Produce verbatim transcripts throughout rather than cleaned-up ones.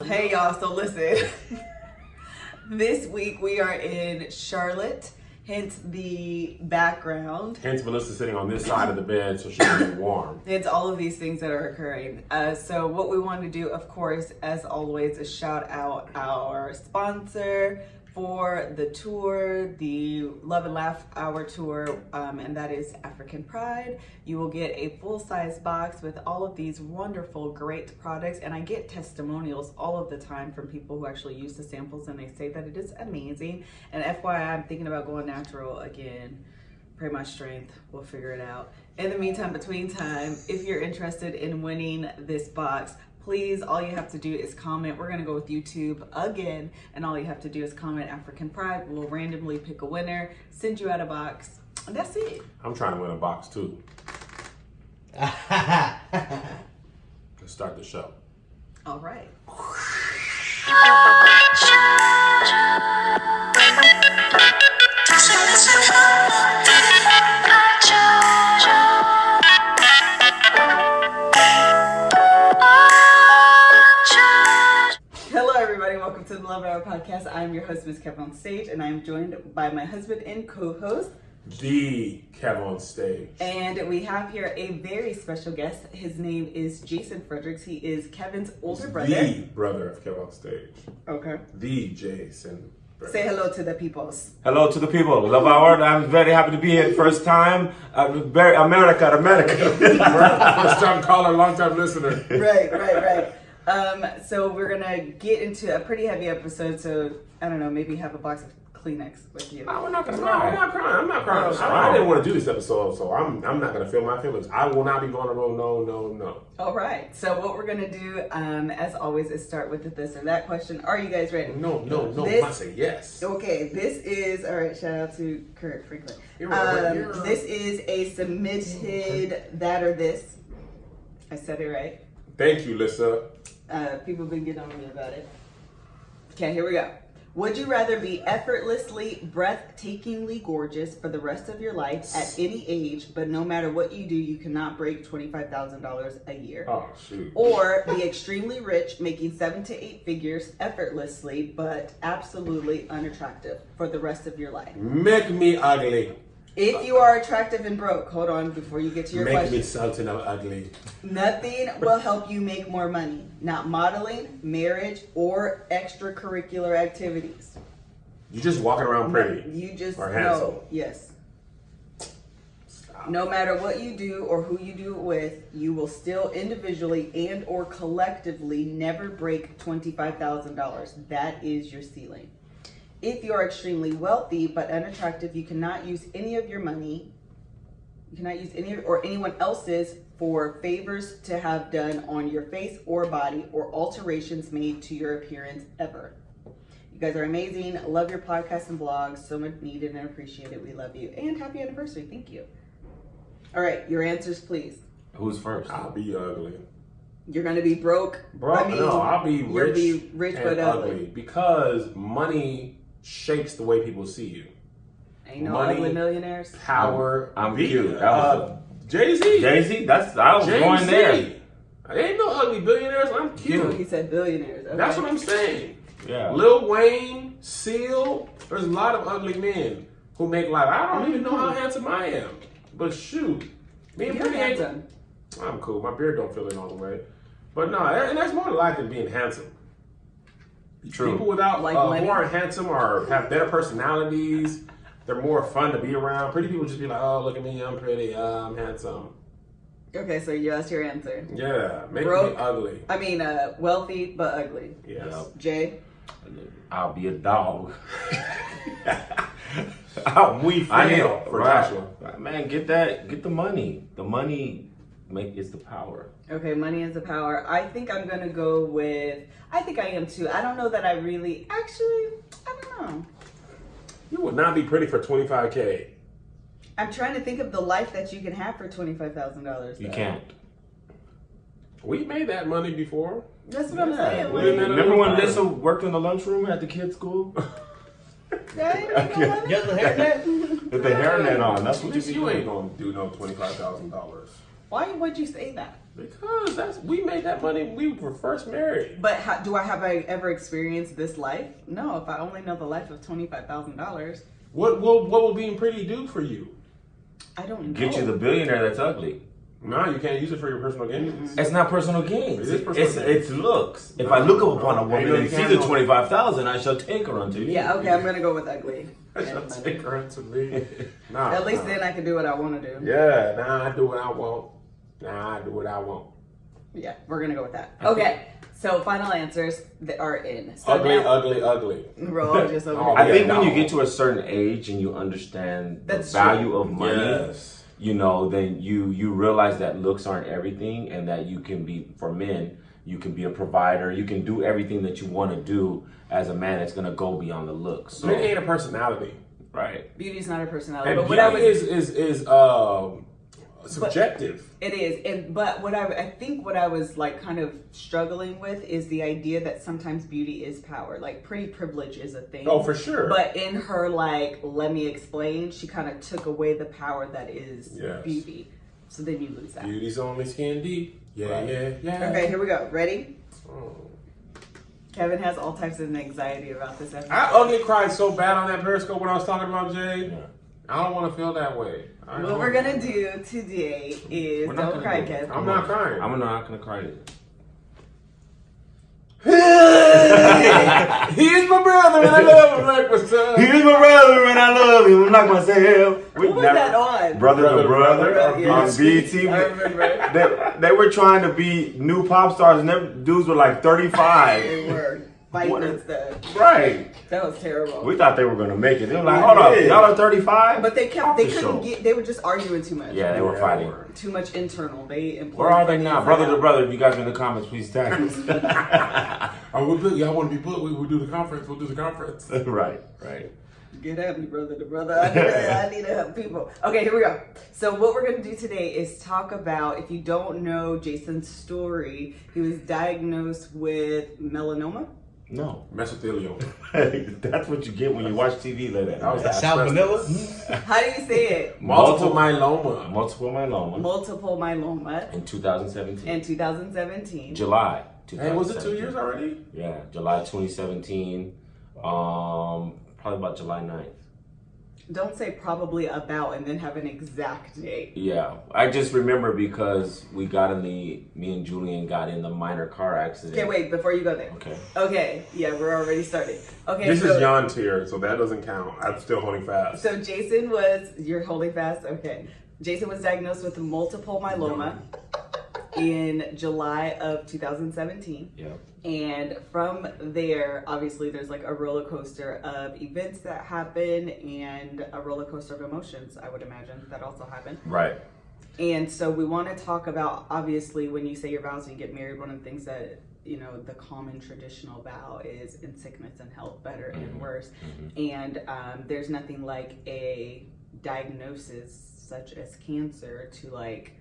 Hey y'all, so listen. This week we are in Charlotte, hence the background. Hence Melissa sitting on this side of the bed so she can be warm. It's all of these things that are occurring. Uh, so what we want to do, of course, as always, is shout out our sponsor for the tour, the Love and Laugh Hour tour, um, and that is African Pride. You will get a full-size box with all of these wonderful, great products, and I get testimonials all of the time from people who actually use the samples, and they say that it is amazing. And F Y I, I'm thinking about going natural again. Pray my strength, we'll figure it out. In the meantime, between time, if you're interested in winning this box, please, all you have to do is comment. We're gonna go with YouTube again, and all you have to do is comment African Pride. We'll randomly pick a winner, send you out a box, and that's it. I'm trying to win a box too. Let's start the show. All right. Hello, everybody. Welcome to the Love Hour podcast. I'm your host, Miss Kev on Stage, and I'm joined by my husband and co-host, The Kev on Stage. And we have here a very special guest. His name is Jason Fredericks. He is Kevin's older It's brother. The brother of Kev on Stage. Okay. The Jason. Say hello to the peoples. Hello to the people. Love Hour. I'm very happy to be here. First time. I'm very America, America. First time caller, long time listener. Right, right, right. Um, so we're gonna get into a pretty heavy episode. So I don't know, maybe have a box of Kleenex with you. No, we're not gonna cry. I'm not crying. I'm not crying. Oh, I, I didn't want to do this episode, so I'm I'm not gonna feel my feelings. I will not be vulnerable. No, no, no. All right. So what we're gonna do, um, as always, is start with the this or that question. Are you guys ready? No, no, no. This- I say yes. Okay, this is, all right, shout out to Kurt Franklin. You're right, Um, you're right. this is a submitted that or this. I said it right. Thank you, Lissa. Uh, people have been getting on me about it. Okay, here we go. Would you rather be effortlessly, breathtakingly gorgeous for the rest of your life at any age, but no matter what you do, you cannot break twenty-five thousand dollars a year? Oh shoot. Or be extremely rich, making seven to eight figures effortlessly, but absolutely unattractive for the rest of your life? Make me ugly. If you are attractive and broke, hold on before you get to your Make question. me something ugly. Nothing will help you make more money. Not modeling, marriage, or extracurricular activities. You just walking around pretty. You just Or handsome. know. Yes. Stop. No matter what you do or who you do it with, you will still individually and or collectively never break twenty-five thousand dollars. That is your ceiling. If you are extremely wealthy but unattractive, you cannot use any of your money. You cannot use any or anyone else's for favors to have done on your face or body or alterations made to your appearance ever. You guys are amazing. Love your podcast and blogs. So much needed and appreciated. We love you. And happy anniversary. Thank you. All right, your answers, please. Who's first? I'll be ugly. You're going to be broke. Bro, I mean, no, I'll be you'll rich, be rich and but ugly. ugly. Because money shapes the way people see you. Ain't no Money, ugly millionaires. Power. I'm the- cute. That Uh, was Jay-Z. Jay-Z. That's I was Jay-Z. going there. Ain't no ugly billionaires. I'm Oh, cute. he said billionaires. Okay. That's what I'm saying. Yeah. Lil Wayne, Seal. There's a lot of ugly men who make like I don't even know how handsome I am. But shoot, me and You're pretty ain't- handsome. I'm cool. My beard don't feel it all the way. But no, and that's more to life than being handsome. True. People without Like uh, money? who aren't handsome or have better personalities, they're more fun to be around. Pretty people just be like, oh, look at me, I'm pretty, uh, I'm handsome. Okay, so you asked your answer. Yeah, make Broke. me ugly. I mean, uh, wealthy but ugly. Yes. Yeah. Jay? I'll be a dog. I'm we I need fail for right. Joshua. Man, get that. Get the money. The money make it's the power. Okay, money is the power. I think I'm gonna go with. I think I am too. I don't know that I really. Actually, I don't know. You would not be pretty for twenty-five K. I'm trying to think of the life that you can have for twenty-five thousand dollars. You can't. We made that money before. That's what I'm Yeah. saying. we Like, didn't Remember when Fine. Lissa worked in the lunchroom at the kids' school? yeah, you know what? You have the hairnet? With the hairnet on. That's what At least you, you be ain't doing. gonna do no twenty-five thousand dollars. Why would you say that? Because that's we made that money when we were first married. But how, do I have I ever experienced this life? No. If I only know the life of twenty five thousand dollars, What what what will being pretty do for you? I don't know. Get you the billionaire that's ugly. No, you can't use it for your personal gains. It's not personal gains. It is personal it's gains. it's looks. If I look upon a Ain't woman no and see the candle. twenty five thousand, I shall take her unto you. Yeah. Okay. I'm gonna go with ugly. I shall And money. take her to me. Nah, At least nah. then I can do what I want to do. Yeah, nah, I do what I want. Nah, I do what I want. Yeah, we're gonna go with that. Okay, so final answers that are in. So Ugly, now- ugly, ugly. We're all just over Oh, here. I yeah, think no. when you get to a certain age and you understand the That's value true. of money, Yes. you know, then you you realize that looks aren't everything, and that you can be, for men, you can be a provider. You can do everything that you want to do as a man. It's gonna go beyond the looks. So, Men ain't a personality. right. Beauty's not a personality, And but what I beauty was, is is is um subjective. it is. And but what I, I think what I was like kind of struggling with is the idea that sometimes beauty is power. Like pretty privilege is a thing. Oh, for sure. But in her like, let me explain, she kind of took away the power that is Yes. beauty. So then you lose that. Beauty's only skin deep. Yeah, Right. yeah, yeah. Okay, here we go. Ready? Oh. Kevin has all types of anxiety about this episode. I ugly cried so bad on that Periscope when I was talking about Jay. Yeah. I don't want to feel that way. I What don't- we're gonna do today is We're not don't gonna cry, do it. Kev. I'm not crying. I'm not gonna cry either. He's my brother and I love him like myself. He's my brother and I love him like myself. What was that on? Brother Brother to to brother, brother, on yes. B E T. I remember. They, they were trying to be new pop stars, and them dudes were like thirty-five. They were fighting What? and stuff. Right. That was terrible. We thought they were gonna make it. They were like, We hold up, did. y'all are thirty-five? But they kept. Off They the couldn't show. get. They were just arguing too much. Yeah, they were Yeah, fighting. they were. Too much internal. They employed. Where are they from now? the Brother inside to out. brother, if you guys are in the comments, please tag us. Oh, we book, y'all want to be booked? We will do the conference. We'll do the conference. right, right. Get at me, brother to brother. I need, to, I need to help people. Okay, here we go. So what we're going to do today is talk about, if you don't know Jason's story, he was diagnosed with melanoma. No. Mesothelioma. That's what you get when you watch T V like that. That was that Salmonella? How do you say it? Multiple myeloma. Multiple myeloma Multiple myeloma in two thousand seventeen. in two thousand seventeen. July. Hey, was it two twenty seventeen. years already? Yeah, July twenty seventeen. Um, probably about July ninth. Don't say probably about and then have an exact date. Yeah, I just remember because we got in the, me and Julian got in the minor car accident. Okay, wait, before you go there. Okay. Okay, yeah, we're already started. Okay, This so, is Jan tier, so that doesn't count. I'm still holding fast. so Jason was, you're holding fast? Okay. Jason was diagnosed with multiple myeloma in July of two thousand seventeen. Yeah. And from there, obviously, there's like a roller coaster of events that happen and a roller coaster of emotions, I would imagine, that also happen. Right. And so we want to talk about, obviously, when you say your vows and you get married, one of the things that, you know, the common traditional vow is in sickness and health, better and worse. And um, there's nothing like a diagnosis such as cancer to like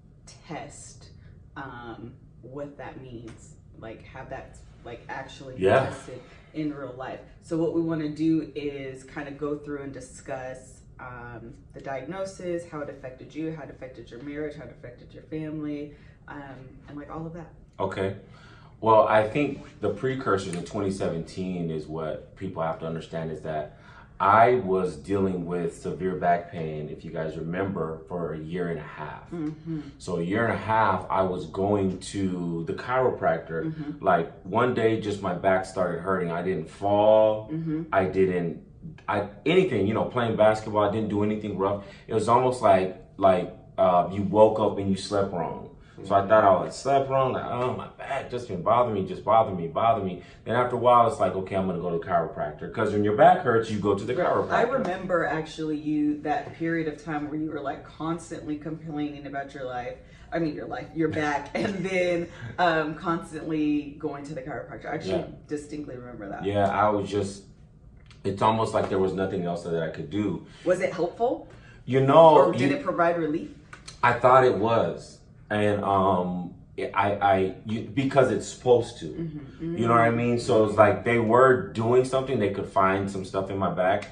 test um, what that means, like have that like actually Yeah. tested in real life. So what we want to do is kind of go through and discuss um, the diagnosis, how it affected you, how it affected your marriage, how it affected your family, um, and like all of that. Okay. Well, I think the precursor to twenty seventeen is what people have to understand is that I was dealing with severe back pain, if you guys remember, for a year and a half. Mm-hmm. So a year and a half, I was going to the chiropractor. Mm-hmm. Like one day, just my back started hurting. I didn't fall. Mm-hmm. I didn't, I anything. You know, playing basketball. I didn't do anything rough. It was almost like like uh, you woke up and you slept wrong. So I thought I had slept wrong. Like, oh, my back just been bothering me, just bothering me, bothering me. Then after a while, it's like, okay, I'm gonna go to the chiropractor. Because when your back hurts, you go to the chiropractor. I remember actually you that period of time where you were like constantly complaining about your life. I mean your life, your back, and then um, constantly going to the chiropractor. I actually Yeah. distinctly remember that. Yeah, I was just. It's almost like there was nothing else that I could do. Was it helpful, You know, or did you- it provide relief? I thought it was, and um, I, I, you, because it's supposed to. Mm-hmm. You know what I mean? So it's like they were doing something. They could find some stuff in my back.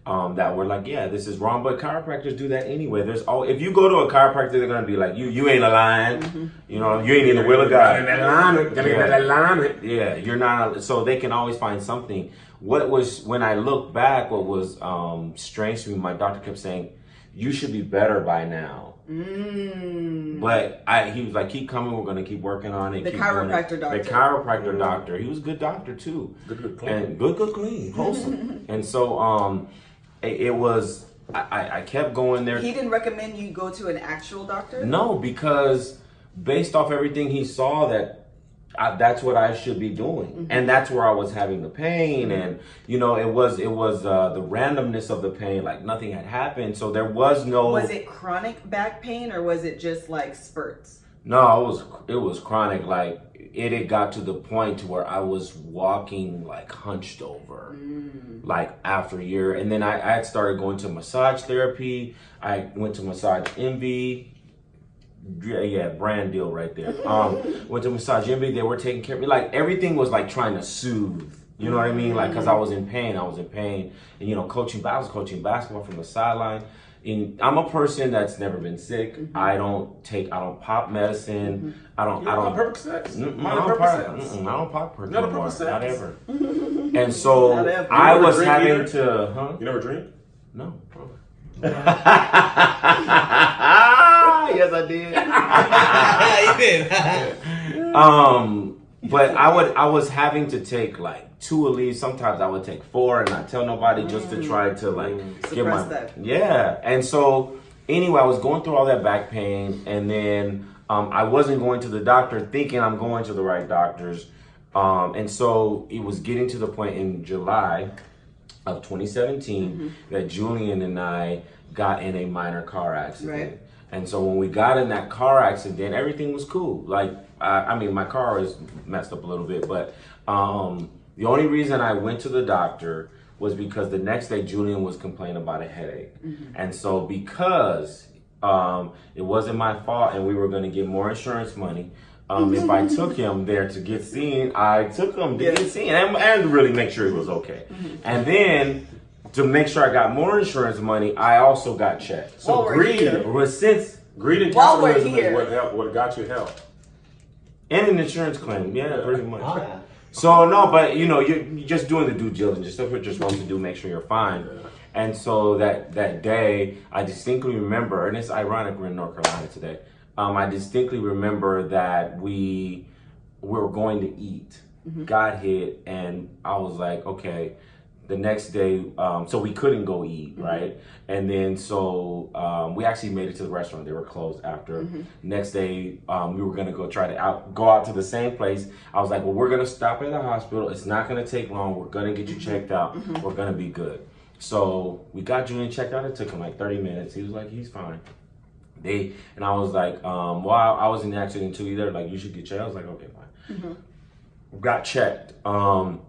Um, that were like, yeah, this is wrong, but chiropractors do that anyway. There's all if you go to a chiropractor, they're gonna be like, you you ain't aligned, Mm-hmm. you know, you ain't in the will of God. In that alignment, gotta get that alignment. Yeah, you're not. So they can always find something. What was when I look back, what was um, strange to me, my doctor kept saying, you should be better by now. Mm. But I, he was like, keep coming. We're gonna keep working on it. The keep chiropractor doing it. doctor. The chiropractor Mm. doctor. He was a good doctor too. Good, good, clean. And good, good, clean, wholesome. And so, um, it, it was. I, I, I kept going there. He didn't recommend you go to an actual doctor? No, because based off everything he saw, that I, that's what I should be doing, Mm-hmm. and that's where I was having the pain, and you know, it was it was uh, the randomness of the pain, like nothing had happened, so there was no. Was it chronic back pain or was it just like spurts? No, it was it was chronic. Like it had got to the point to where I was walking like hunched over, Mm. like after a year, and then I, I had started going to massage therapy. I went to Massage Envy. Yeah, yeah, brand deal right there. Um, went to Massage Envy. They were taking care of me. Like everything was like trying to soothe. You know what I mean? Like because I was in pain. I was in pain, and you know, coaching. I was coaching basketball from the sideline. In, I'm a person that's never been sick. Mm-hmm. I don't take. I don't pop medicine. Mm-hmm. I don't. You I don't don't. pop Percocets? Mm-mm, Minor I don't pop. Percocets? Mm-mm, I don't pop Percocets. Not a anymore. Percocets? Not ever. And so Not ever. I You never was drink having either? to. Huh? You never drink? No. Oh. Yes, I did. Yeah, you did. Um, but I would I was having to take like two Aleve. Sometimes I would take four and not tell nobody just to try to like Mm. get my Suppress that. yeah. And so anyway, I was going through all that back pain, and then um, I wasn't going to the doctor thinking I'm going to the right doctors. Um, and so it was getting to the point in July of twenty seventeen Mm-hmm. that Julian and I got in a minor car accident. Right. And so when we got in that car accident, everything was cool. Like, I, I mean, my car is messed up a little bit, but um, the only reason I went to the doctor was because the next day Julian was complaining about a headache. Mm-hmm. And so because um, it wasn't my fault and we were going to get more insurance money, um, if I took him there to get seen, I took him to Yeah. get seen and, and really make sure he was okay. And then to make sure I got more insurance money, I also got checked. So While we're greed, here. But since greed and While we're capitalism here. is what helped, what got you help. and an insurance claim, yeah, pretty much. Oh, yeah. So no, but you know, you're, you're just doing the due diligence, stuff what you're supposed to do, make sure you're fine. Yeah. And so that that day, I distinctly remember, and it's ironic we're in North Carolina today. Um, I distinctly remember that we we were going to eat, got hit, and I was like, okay. The next day, um, so we couldn't go eat, right? And then so um, we actually made it to the restaurant. They were closed after. Next day, um, we were gonna go try to out go out to the same place. I was like, well, we're gonna stop at the hospital. It's not gonna take long. We're gonna get you checked out. We're gonna be good. So we got Julian checked out. It took him like thirty minutes. He was like, he's fine. They and I was like, um, well, I, I was in the accident too. Either like you should get checked. I was like, okay, fine. Got checked. Um,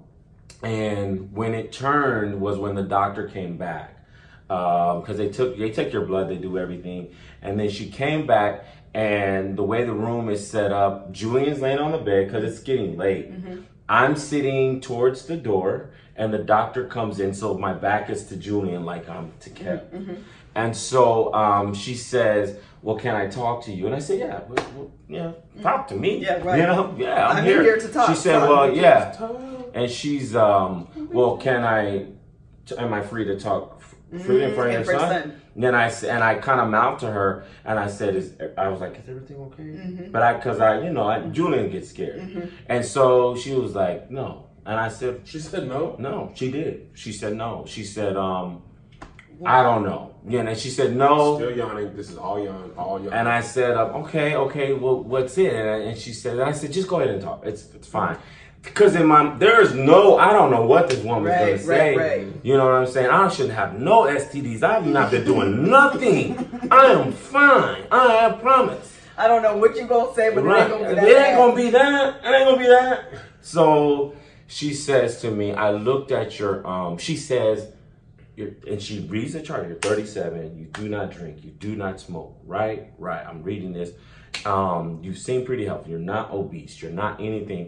And when it turned was when the doctor came back, because they took they take your blood, they do everything, and then she came back, and the way the room is set up, Julian's laying on the bed because it's getting late. I'm sitting towards the door, and the doctor comes in, so my back is to Julian, like I'm to Kev. And so um, she says, well, can I talk to you? And I said, yeah, well, well, yeah, talk to me. Yeah, right. You know, yeah, I'm, I'm here. here to talk. She said, Talk. well, yeah. And she's, um, well, can I, t- am I free to talk f- freely in front of in your front of son? son. And then I, s- and I kind of mouthed to her, and I said, is, I was like, is everything okay? But I, cause I, you know, I, Julian gets scared. And so she was like, no. And I said, She said no. no, she did. She said no. She said, um, I don't know. Yeah, and then she said no. Still yawning. This is all yawn, all yawn. And I said, uh, okay, okay, well, what's it? And, I, and she said, and I said, just go ahead and talk. It's it's fine. Because in my, there's no, I don't know what this woman's Right, going to say. right, right. You know what I'm saying? I shouldn't have no S T Ds. I've not been doing nothing. I am fine. I, I promise. I don't know what you gonna say, but Right. it ain't gonna be It that. ain't bad. gonna be that. It ain't gonna be that. So she says to me, I looked at your, um, she says, You're, and she reads the chart. You're thirty-seven. You do not drink. You do not smoke. Right? Right. I'm reading this. Um, you seem pretty healthy. You're not obese. You're not anything.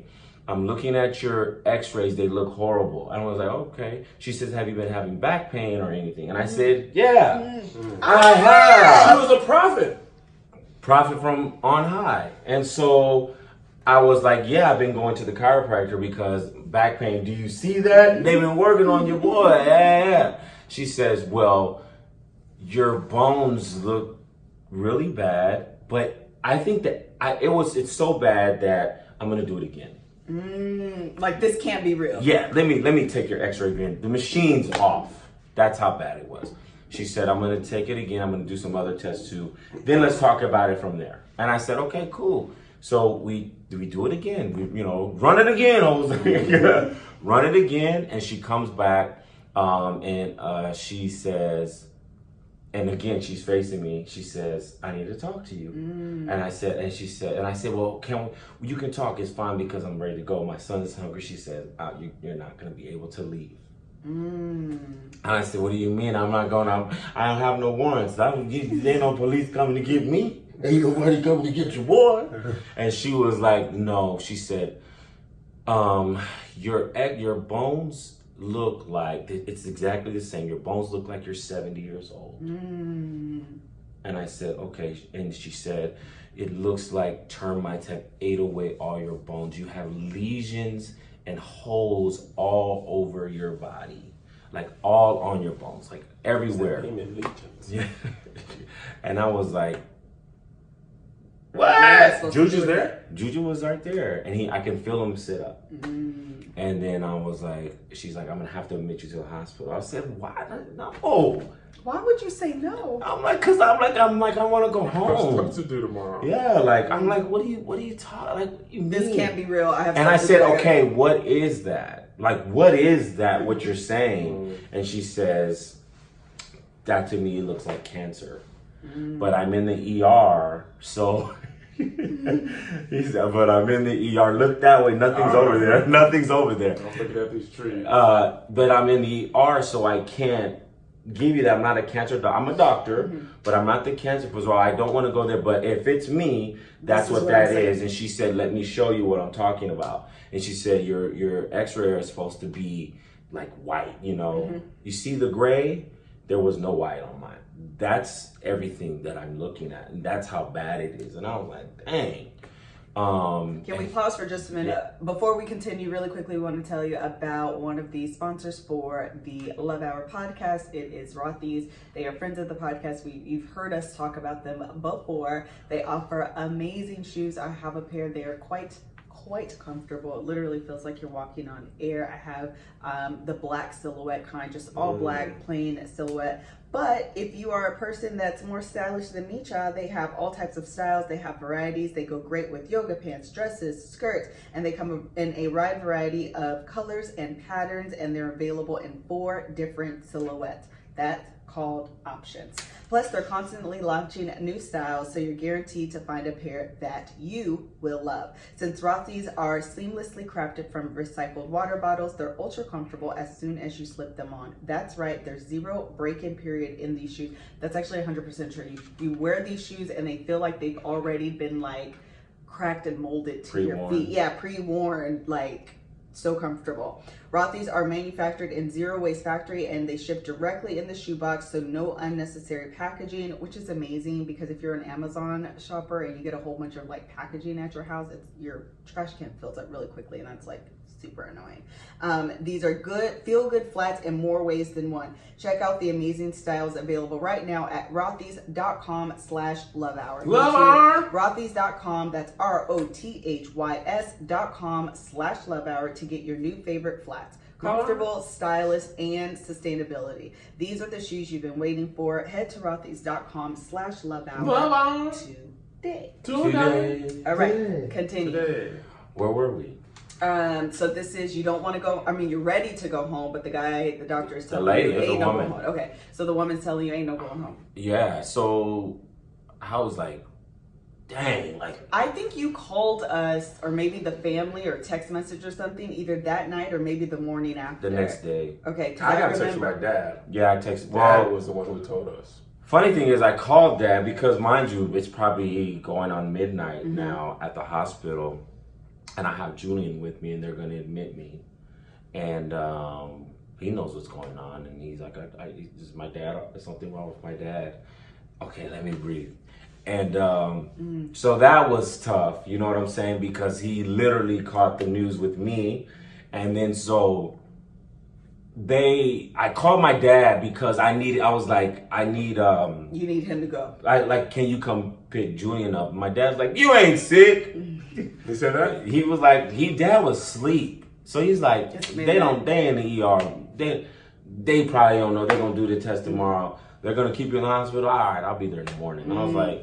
I'm looking at your x-rays, they look horrible. And I was like, okay. She says, have you been having back pain or anything? And I said, yeah, mm. I have. She was a prophet. Prophet from on high. And so I was like, yeah, I've been going to the chiropractor because back pain. Do you see that? They've been working on your boy. Yeah, yeah. She says, well, your bones look really bad, but I think that I, it was, it's so bad that I'm going to do it again. Mm, like this can't be real. Yeah, let me let me take your x-ray again. The machine's off. That's how bad it was. She said, I'm going to take it again. I'm going to do some other tests too. Then let's talk about it from there. And I said, okay, cool. So we we do it again. We, you know, run it again, Jose. Run it again. And she comes back um, and uh, she says, and again, she's facing me. She says, I need to talk to you. Mm. And I said, and she said, and I said, well, can we, you can talk. It's fine because I'm ready to go. My son is hungry. She said, uh, you, you're not going to be able to leave. Mm. And I said, what do you mean? I'm not going to, I don't have no warrants. I don't get, there ain't no police coming to get me. Ain't nobody coming to get your boy. And she was like, no. She said, um, your your bones look like, it's exactly the same. Your bones look like you're seventy years old. Mm. And I said, okay. And she said, it looks like termites have ate away all your bones. You have lesions and holes all over your body, like all on your bones, like everywhere. Yeah. And I was like, what? Juju's there? Juju was right there. And he, I can feel him sit up. Mm. And then I was like, she's like, I'm going to have to admit you to the hospital. I said, why? No. Why would you say no? I'm like, cause I'm like, I'm like, I want to go home. What's to do tomorrow? Yeah, like, I'm like, what do you, what do you talk? Like, what you this mean? Can't be real. I have. And I said, okay, what is that? Like, what is that? What you're saying? Mm. And she says, that to me looks like cancer. Mm. But I'm in the E R, so he said, but I'm in the E R. Look that way, nothing's over there. Nothing's over there. I'm looking at these trees. Uh, but I'm in the E R, so I can't give you that. I'm not a cancer doctor. I'm a doctor, mm-hmm. but I'm not the cancer person. I don't want to go there. But if it's me, that's what, what that is. And she said, let me show you what I'm talking about. And she said, your your x-ray is supposed to be like white, you know. Mm-hmm. You see the gray? There was no white on mine. That's everything that I'm looking at. And that's how bad it is. And I was like, dang. Um, Can we pause for just a minute? Yeah. Before we continue, really quickly, we want to tell you about one of the sponsors for the Love Hour podcast. It is Rothy's. They are friends of the podcast. We, you've heard us talk about them before. They offer amazing shoes. I have a pair. They are quite quite comfortable. It literally feels like you're walking on air. I have um, the black silhouette kind, just all mm. black, plain silhouette. But if you are a person that's more stylish than me, child, they have all types of styles. They have varieties. They go great with yoga pants, dresses, skirts, and they come in a wide variety of colors and patterns, and they're available in four different silhouettes. That's called options. Plus, they're constantly launching new styles, so you're guaranteed to find a pair that you will love. Since Rothy's are seamlessly crafted from recycled water bottles, they're ultra comfortable as soon as you slip them on. That's right, there's zero break-in period in these shoes. That's actually one hundred percent true. You, you wear these shoes and they feel like they've already been like cracked and molded to pre-worn. Your feet. Yeah, pre-worn, like so comfortable. Rothy's are manufactured in Zero Waste Factory and they ship directly in the shoebox, so no unnecessary packaging, which is amazing because if you're an Amazon shopper and you get a whole bunch of like packaging at your house, it's, your trash can fills up really quickly and that's like super annoying. Um, these are good, feel-good flats in more ways than one. Check out the amazing styles available right now at rothys.com slash love hour. Love hour! Rothys.com, that's R O T H Y S dot com slash love hour to get your new favorite flats. Comfortable, stylish, and sustainability. These are the shoes you've been waiting for. Head to rothys.com slash love hour love hour. today. Today. All right, continue. Today. Where were we? Um, so this is, you don't want to go, I mean, you're ready to go home, but the guy, the doctor is telling the lady, you, ain't the no woman. going home. Okay, so the woman's telling you, ain't no going home. Yeah, so I was like, dang, like. I think you called us, or maybe the family, or text message or something, either that night or maybe the morning after. The next day. Okay, I, I got to text my dad. Yeah, I texted. Dad Well, was the one who told us. Funny thing is, I called Dad because, mind you, it's probably going on midnight mm-hmm. now at the hospital. and I have Julian with me, and they're going to admit me, and um, he knows what's going on, and he's like, I, I, this is my dad. There's something wrong with my dad. Okay, let me breathe. And um, mm. so that was tough, you know what I'm saying? Because he literally caught the news with me. And then so they, I called my dad because I needed, I was like, I need, um. You need him to go. I like, can you come pick Julian up? My dad's like, you ain't sick. He said that? He was like, he, dad was asleep. So he's like, they don't, they in the E R. They, they probably don't know. They're going to do the test tomorrow. They're going to keep you in the hospital. All right, I'll be there in the morning. And I was like,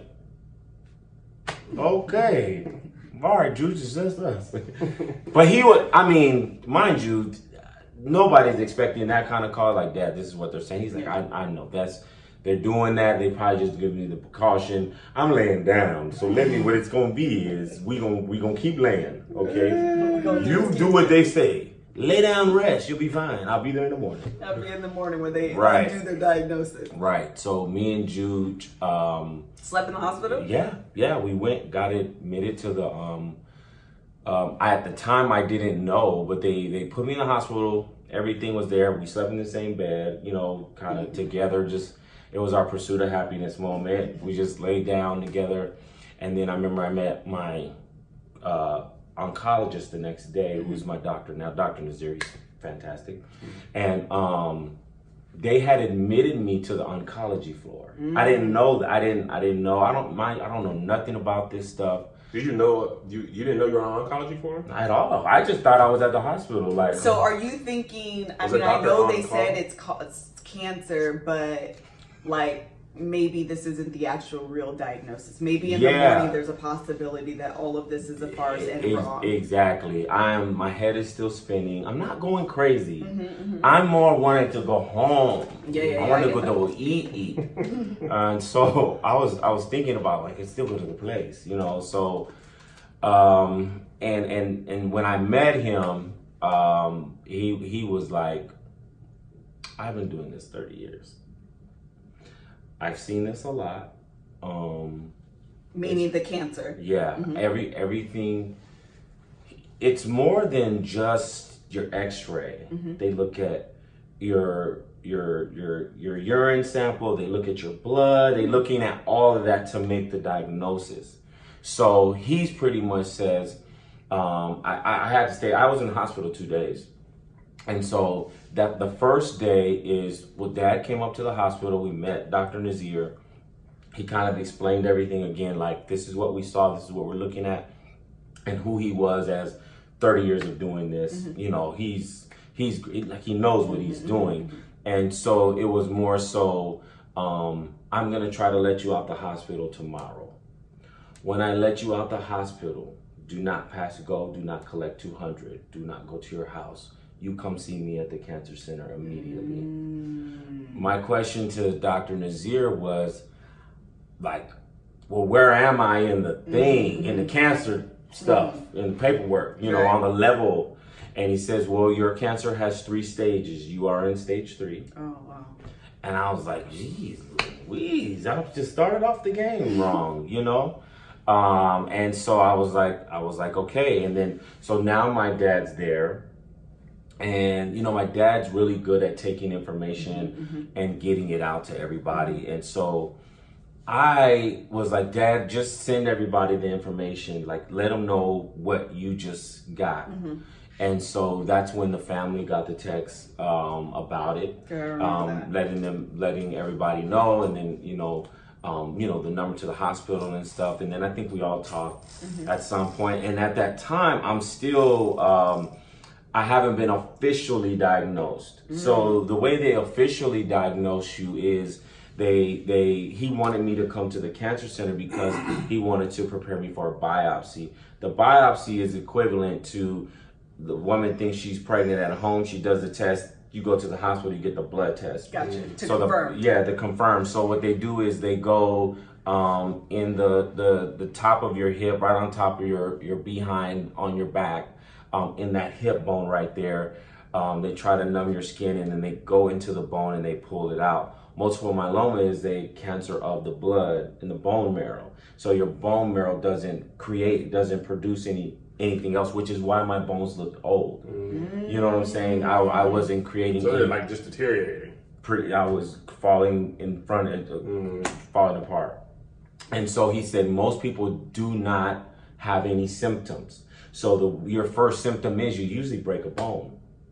okay. All right, Juice is just us. But he would, I mean, mind you, nobody's expecting that kind of call. Like, Dad, this is what they're saying. He's like, I, I know. That's, they're doing that. They probably just giving me the precaution. I'm laying down. So maybe what it's going to be is we going we gonna keep laying, okay? You do what they say. Lay down, rest. You'll be fine. I'll be there in the morning. I'll be in the morning when they right. do their diagnosis. Right. So me and Jude um, slept in the hospital. Yeah, yeah. We went, got admitted to the. Um, um, I, at the time, I didn't know, but they they put me in the hospital. Everything was there. We slept in the same bed. You know, kind of mm-hmm. together. Just it was our pursuit of happiness moment. We just laid down together, and then I remember I met my. Uh, oncologist the next day, who's my doctor now, Doctor Nazir. He's fantastic. And um, they had admitted me to the oncology floor. Mm. I didn't know that. I didn't. I didn't know. I don't mind. I don't know nothing about this stuff. Did you know? You you didn't know you were on oncology floor? Not at all. I just thought I was at the hospital. Like. So are you thinking? I mean, I know they said it's, ca- it's cancer, but like. Maybe this isn't the actual real diagnosis. Maybe in yeah. the morning there's a possibility that all of this is a farce and Ex- wrong. Exactly. I'm. My head is still spinning. I'm not going crazy. Mm-hmm, mm-hmm. I'm more wanting to go home. Yeah, yeah, I yeah, want to yeah. go to eat, eat. And so I was. I was thinking about like it's still go to the place, you know. So, um, and and and when I met him, um, he he was like, I've been doing this thirty years. I've seen this a lot. Um, Meaning the cancer. Yeah, mm-hmm. every everything. It's more than just your X-ray. Mm-hmm. They look at your your your your urine sample. They look at your blood. They're looking at all of that to make the diagnosis. So he's pretty much says, um, I, I had to stay. I was in the hospital two days. And so that the first day is, well, Dad came up to the hospital. We met Doctor Nazir. He kind of explained everything again, like this is what we saw, this is what we're looking at, and who he was as thirty years of doing this. Mm-hmm. You know, he's he's like he knows what he's doing. And so it was more so, um, I'm gonna try to let you out the hospital tomorrow. When I let you out the hospital, do not pass go, do not collect two hundred, do not go to your house. You come see me at the cancer center immediately. Mm. My question to Doctor Nazir was like, well, where am I in the thing, mm-hmm. in the cancer stuff, mm-hmm. in the paperwork, you know, right. on the level? And he says, well, your cancer has three stages. You are in stage three. Oh, wow. And I was like, geez, Louise, I just started off the game wrong, you know? Um, and so I was like, I was like, okay. And then, so now my dad's there. And, you know, my dad's really good at taking information mm-hmm. and getting it out to everybody. And so I was like, Dad, just send everybody the information. Like, let them know what you just got. Mm-hmm. And so that's when the family got the text um, about it, um, letting them, letting everybody know. And then, you know, um, you know, the number to the hospital and stuff. And then I think we all talked mm-hmm. at some point. And at that time, I'm still... Um, I haven't been officially diagnosed. Mm. So the way they officially diagnose you is they they he wanted me to come to the cancer center because he wanted to prepare me for a biopsy. The biopsy is equivalent to the woman thinks she's pregnant at home, she does the test, you go to the hospital, you get the blood test. Gotcha. To so confirm. The, yeah, to confirm. So what they do is they go um, in the, the the top of your hip, right on top of your, your behind on your back. Um, in that hip bone right there, um, they try to numb your skin and then they go into the bone and they pull it out. Multiple myeloma is a cancer of the blood in the bone marrow. So your bone marrow doesn't create, doesn't produce any anything else, which is why my bones looked old. Mm. You know what I'm saying? I, I wasn't creating. So they're any- like just deteriorating. pretty. I was falling in front of, uh, Mm. falling apart. And so he said most people do not have any symptoms. So the your first symptom is you usually break a bone.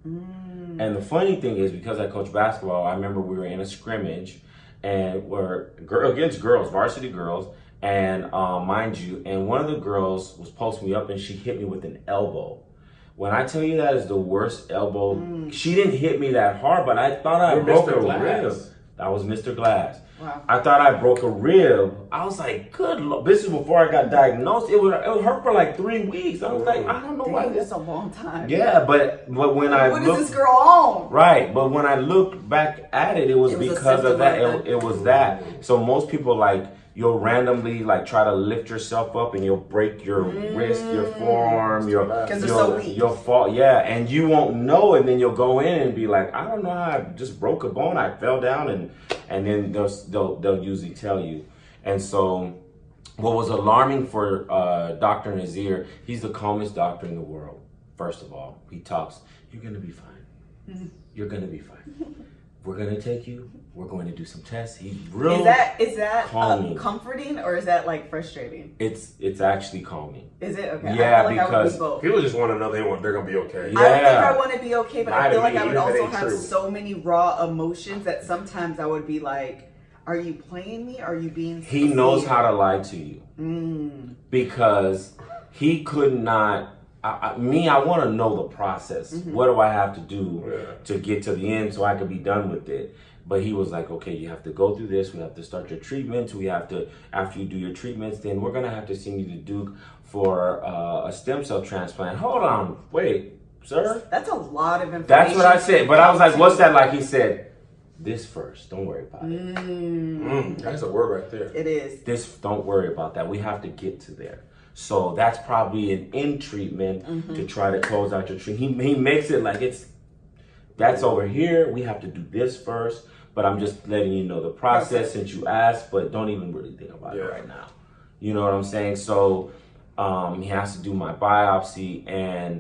Mm. And the funny thing is, because I coach basketball, I remember we were in a scrimmage and we're girl against girls, varsity girls, and um, mind you, and one of the girls was posting me up and she hit me with an elbow. When I tell you that is the worst elbow, Mm. she didn't hit me that hard, but I thought I You're broke Mister a Glass. rib. That was Mister Glass. Wow. I thought I broke a rib. I was like, good Lord. This is before I got diagnosed. It was it was hurt for like three weeks. I was like, I don't know why Dang, this. that's a long time. Yeah, but but when I What is looked, this girl on? right, but when I look back at it, it was, It was a because of symptom that. of It, that. it was that. So most people like you'll randomly like try to lift yourself up and you'll break your wrist, your forearm, your 'Cause they're you'll, so weak. you'll fall. Yeah, and you won't know, and then you'll go in and be like, I don't know how I just broke a bone. I fell down, and and then they'll they'll, they'll usually tell you. And so, what was alarming for uh, Doctor Nazir, he's the calmest doctor in the world. First of all, he talks. You're gonna be fine. You're gonna be fine. We're gonna take you. We're going to do some tests. He's real. Is that is that uh, calming. comforting or is that like frustrating? It's it's actually calming. Is it okay? Yeah, I feel like I would because be both. People just want to know they want they're gonna be okay. Yeah. I don't think I want to be okay, but I Lie to feel like me, I would even if it also ain't have true. so many raw emotions that sometimes I would be like, "Are you playing me? Are you being?" He knows sincere?" how to lie to you Mm. because he could not. I, I, me, I want to know the process. Mm-hmm. What do I have to do Yeah. to get to the end so I could be done with it? But he was like, okay, you have to go through this. We have to start your treatments. We have to, after you do your treatments, then we're going to have to send you to Duke for uh, a stem cell transplant. Hold on. Wait, sir? That's a lot of information. That's what I said. But I was like, what's that like? He said, this first. Don't worry about it. Mm, Mm, that's a word right there. it is. This, don't worry about that. We have to get to there. So that's probably an in treatment Mm-hmm. to try to close out your treatment. He, he makes it like it's, that's over here. We have to do this first. But I'm just letting you know the process since you asked, but don't even really think about Yeah. it right now. You know what I'm saying? So um, he has to do my biopsy, and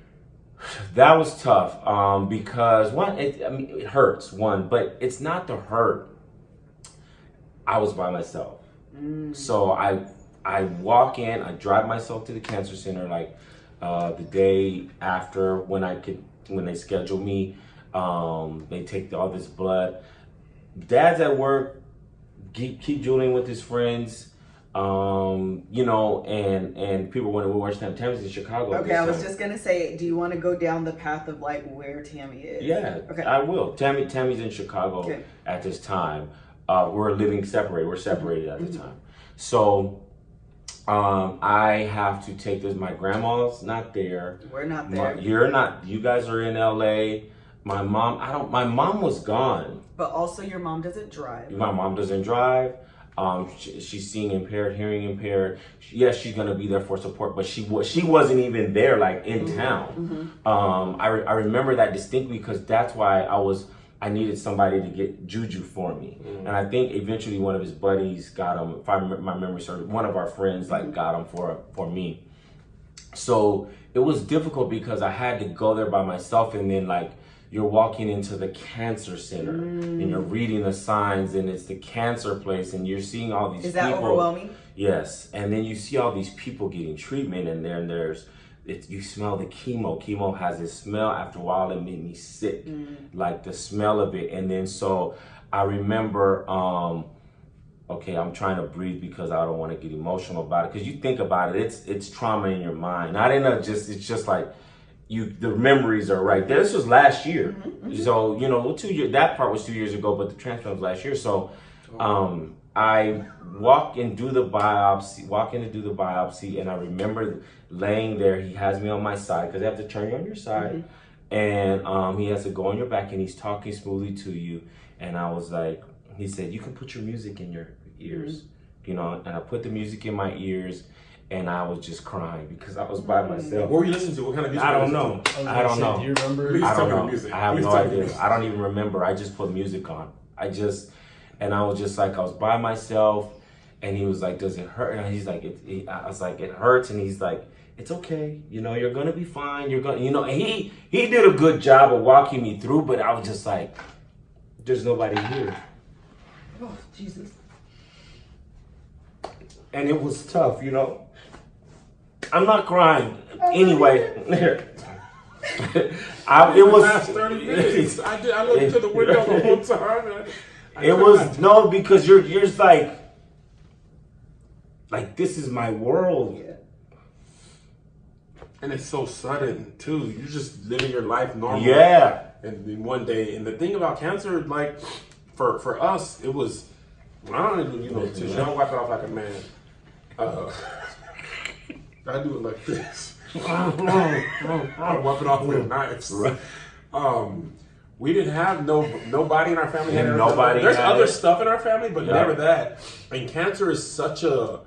that was tough um, because one, it, I mean, it hurts, one, but it's not the hurt. I was by myself. So I I walk in, I drive myself to the cancer center like uh, the day after when I could, when they schedule me, um, they take all this blood. Dad's at work, keep keep Julian with his friends, um, you know, and and people want to watch time. Tammy's in Chicago. at Okay, this I was time. just gonna say, do you want to go down the path of like where Tammy is? Yeah, Okay. I will. Tammy Tammy's in Chicago Okay. at this time. Uh, we're living separated. We're separated at the time. So um, I have to take this. My grandma's not there. We're not My, there. you're not. You guys are in L A. My mom. I don't. My mom was gone. But also, your mom doesn't drive. My mom doesn't drive. Um, she, she's seeing impaired, hearing impaired. Yes, she's gonna be there for support, but she was she wasn't even there, like in town. Um, I re- I remember that distinctly because that's why I was I needed somebody to get Juju for me, and I think eventually one of his buddies got him. If I remember my memory serves, one of our friends like got him for for me. So it was difficult because I had to go there by myself, and then like you're walking into the cancer center and you're reading the signs, and it's the cancer place, and you're seeing all these Is that people. overwhelming? Yes, and then you see all these people getting treatment, and then there's it, you smell the chemo. Chemo has this smell. After a while, it made me sick, like the smell of it. And then so I remember, um, okay, I'm trying to breathe because I don't want to get emotional about it. Because you think about it, it's it's trauma in your mind. I didn't know, just it's just like you. The memories are right there. This was last year, so you know, well, two years. That part was two years ago, but the transplant was last year. So. Um, I walk and do the biopsy, walk in to do the biopsy, and I remember laying there. He has me on my side because they have to turn you on your side, and um, he has to go on your back, and he's talking smoothly to you. And I was like, he said, you can put your music in your ears, you know. And I put the music in my ears, and I was just crying because I was by myself. What were you listening to? What kind of music? I were you don't listening know. to? I don't know. Do you remember? Please I tell don't me the know. music. I have Please no tell me the idea. music. I don't even remember. I just put music on. I just, and I was just like, I was by myself, and he was like, "Does it hurt?" And he's like, it, it, I was like, "It hurts," and he's like, it's okay. You know, you're gonna be fine. You're gonna, you know, and he he did a good job of walking me through, but I was just like, there's nobody here. Oh, Jesus. And it was tough, you know. I'm not crying. Anyway. I, it was last thirty minutes. I did. I looked into the window the whole time. I, I it was no, because you're you're just like, like this is my world. Yeah. And it's so sudden too. You're just living your life normally. Yeah. And then one day, and the thing about cancer, like for for us, it was. I don't even, you know, Tish, I don't wipe it off like a man. Uh, I do it like this. I don't wipe it off with knives. Um, we didn't have no nobody in our family. Had nobody. There's had other it. stuff in our family, but Yeah. never that. And cancer is such a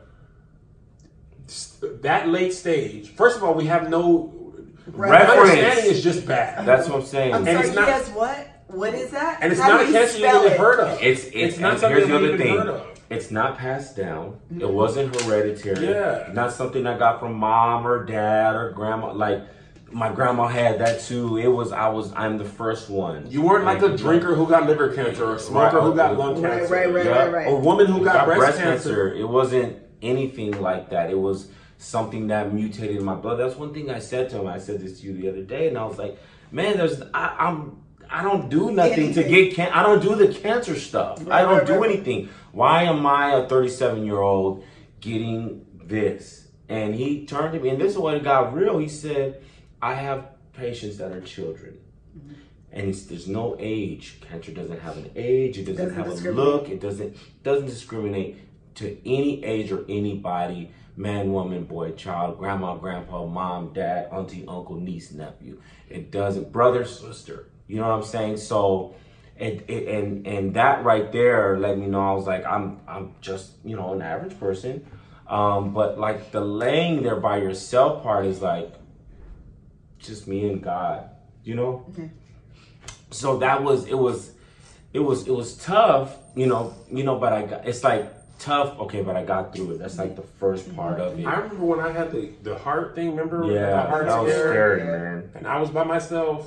that late stage. First of all, we have no Right. understanding Reference. is just bad. That's what I'm saying. I'm And sorry, it's not- guess what? What is that? And it's How not do a you cancer you spell even it? heard of. It's it's, It's not and something here's the we've other even thing. heard of. It's not passed down. It wasn't hereditary. Yeah. Not something I got from mom or dad or grandma. Like my grandma had that too. It was I was I'm the first one. You weren't like a drinker who got liver cancer or a smoker Right. who got lung Right, cancer. right, right, Yeah. right, right. Or a woman who got, got breast, cancer. It wasn't anything like that. It was something that mutated in my blood. That's one thing I said to him. I said this to you the other day, and I was like, "Man, there's I, I'm I don't do nothing to Anything. get can. I don't do the cancer stuff. Right, I don't right, do right. anything. Why am I a thirty-seven year old getting this?" And he turned to me, and this is when it got real. He said, "I have patients that are children." Mm-hmm. And it's, there's no age. Cancer doesn't have an age. It doesn't, Doesn't have a discriminate. look. It doesn't doesn't discriminate to any age or anybody. Man, woman, boy, child, grandma, grandpa, mom, dad, auntie, uncle, niece, nephew. It doesn't, brother, sister. You know what I'm saying? So, and and and that right there let me know I was like, I'm I'm just you know an average person. Um, but like the laying there by yourself part is like just me and God. You know. Okay. So that was it was it was it was tough, you know, you know, but I got it's like tough, okay, but I got through it. That's like the first part of it. I remember when I had the, the heart thing, remember? Yeah, the heart that was scare? scary, man. And I was by myself.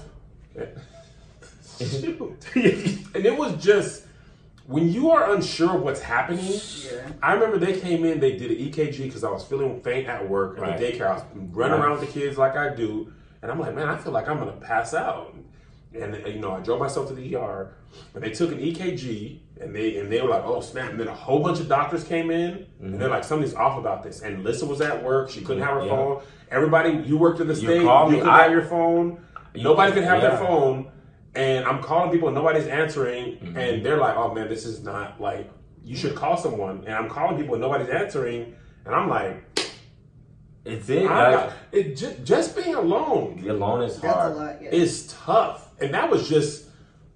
Shoot. And it was just, when you are unsure of what's happening, Yeah. I remember they came in, they did an E K G because I was feeling faint at work at Right. the daycare. I was running Right. around with the kids like I do. And I'm like, man, I feel like I'm going to pass out. And, you know, I drove myself to the E R, and they took an E K G, and they and they were like, oh, snap. And then a whole bunch of doctors came in, and they're like, something's off about this. And Lisa was at work. She couldn't have her Yeah. phone. Everybody, you worked at the state. called You me. couldn't I- have your phone. Nobody could have their Yeah. phone. And I'm calling people, and nobody's answering. Mm-hmm. And they're like, oh, man, this is not, like, you should call someone. And I'm calling people, and nobody's answering. And I'm like, It's it. I'm Like, not, it just, just being alone alone is That's hard. a lot. Yeah. is tough. And that was just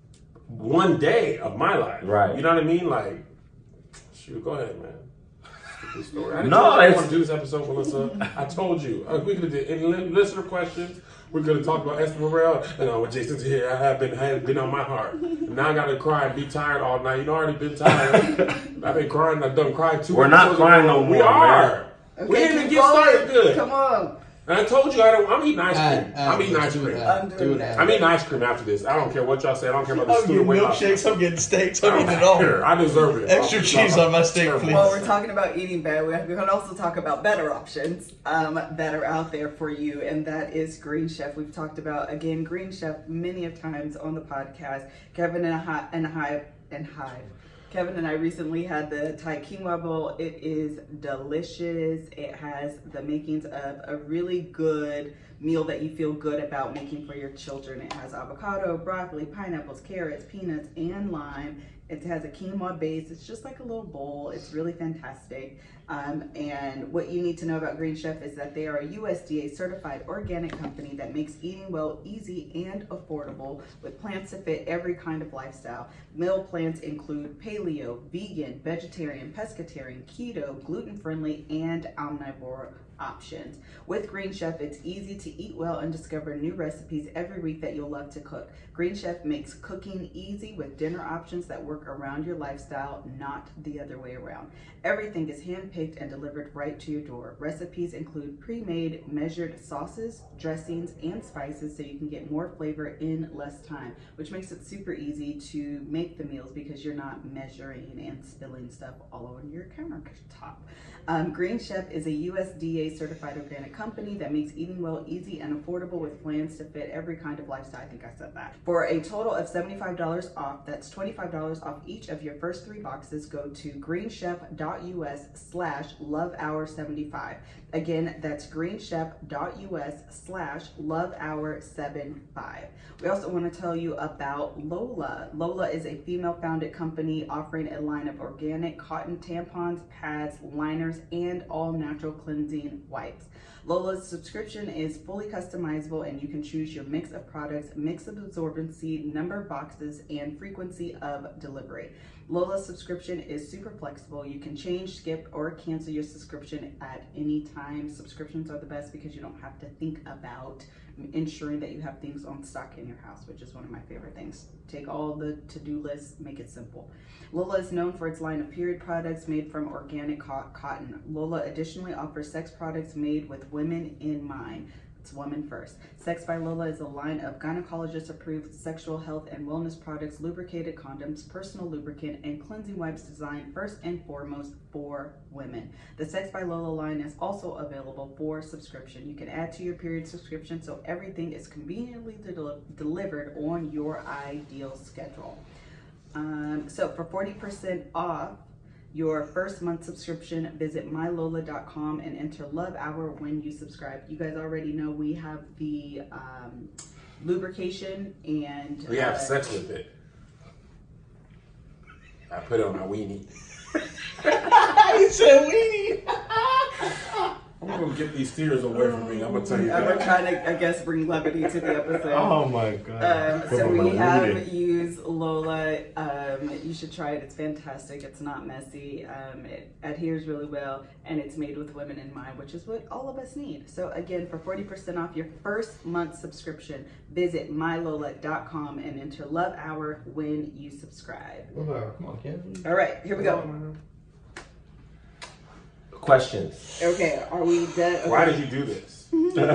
one day of my life. Right. You know what I mean? Like, shoot, go ahead, man. This story. I didn't No, tell you I it's- want to do this episode, Melissa. I told you. Uh, we could have did any li- listener questions. We're going to talk about Esther Morel. And uh, with Jason's here, I have been, I have been on my heart. And now I got to cry and be tired all night. You know, I already been tired. I've been crying. I've done cried too. We're not crying no We more, are. Okay, we didn't even keep get going. started good. Come on. And I told you I don't. I'm eating ice cream. Add, add, I'm eating let's ice do cream. it, I'm add. doing Do it, that. add. I'm eating ice cream after this. I don't care what y'all say. I don't care about the I'm student getting weight loss. milkshakes. I'm getting steaks. I'm I eating it don't all. care. I deserve it. Extra cheese on my steak, please. While we're talking about eating bad, we can also talk about better options um, that are out there for you, and that is Green Chef. We've talked about, again, Green Chef many of times on the podcast. Kevin and, Hi- and Hive and Hive. Kevin and I recently had the Thai quinoa bowl. It is delicious. It has the makings of a really good meal that you feel good about making for your children. It has avocado, broccoli, pineapples, carrots, peanuts, and lime. It has a quinoa base. It's just like a little bowl. It's really fantastic. Um, and what you need to know about Green Chef is that they are a U S D A certified organic company that makes eating well easy and affordable with plants to fit every kind of lifestyle. Meal plans include paleo, vegan, vegetarian, pescatarian, keto, gluten-friendly, and omnivore options. With Green Chef, it's easy to eat well and discover new recipes every week that you'll love to cook. Green Chef makes cooking easy with dinner options that work around your lifestyle, not the other way around. Everything is hand-picked and delivered right to your door. Recipes include pre-made, measured sauces, dressings, and spices so you can get more flavor in less time, which makes it super easy to make the meals because you're not measuring and spilling stuff all over your countertop. Um, Green Chef is a U S D A certified organic company that makes eating well easy and affordable with plans to fit every kind of lifestyle. I think I said that. For a total of seventy-five dollars off, that's twenty-five dollars off each of your first three boxes, go to greenchef.us slash love hour 75. Again, that's greenchef.us slash love hour 75. We also want to tell you about Lola. Lola is a female-founded company offering a line of organic cotton tampons, pads, liners, and all-natural cleansing wipes. Lola's subscription is fully customizable and you can choose your mix of products, mix of absorbency, number of boxes, and frequency of delivery. Lola's subscription is super flexible. You can change, skip, or cancel your subscription at any time. Subscriptions are the best because you don't have to think about ensuring that you have things on stock in your house, which is one of my favorite things. Take all the to-do lists, make it simple. Lola is known for its line of period products made from organic co- cotton. Lola additionally offers sex products made with women in mind. It's women first. Sex by Lola is a line of gynecologist-approved sexual health and wellness products, lubricated condoms, personal lubricant, and cleansing wipes designed first and foremost for women. The Sex by Lola line is also available for subscription. You can add to your period subscription so everything is conveniently del- delivered on your ideal schedule. Um, so for forty percent off your first month subscription, visit my lola dot com and enter Love Hour when you subscribe. You guys already know we have the um, lubrication and We have uh, sex with it. I put it on my weenie. You said weenie. I'm gonna get these tears away from me. I'm gonna tell you Uh, we're that. trying to, I guess, bring levity to the episode. Oh my god. Um, so Put my we have weenie. used Lola. Um, you should try it. It's fantastic. It's not messy. Um, it adheres really well, and it's made with women in mind, which is what all of us need. So again, for forty percent off your first month subscription, visit my lola dot com and enter Love Hour when you subscribe. Come on, Ken. All right, here we go. Questions. Okay, are we done? Okay. Why did you do this?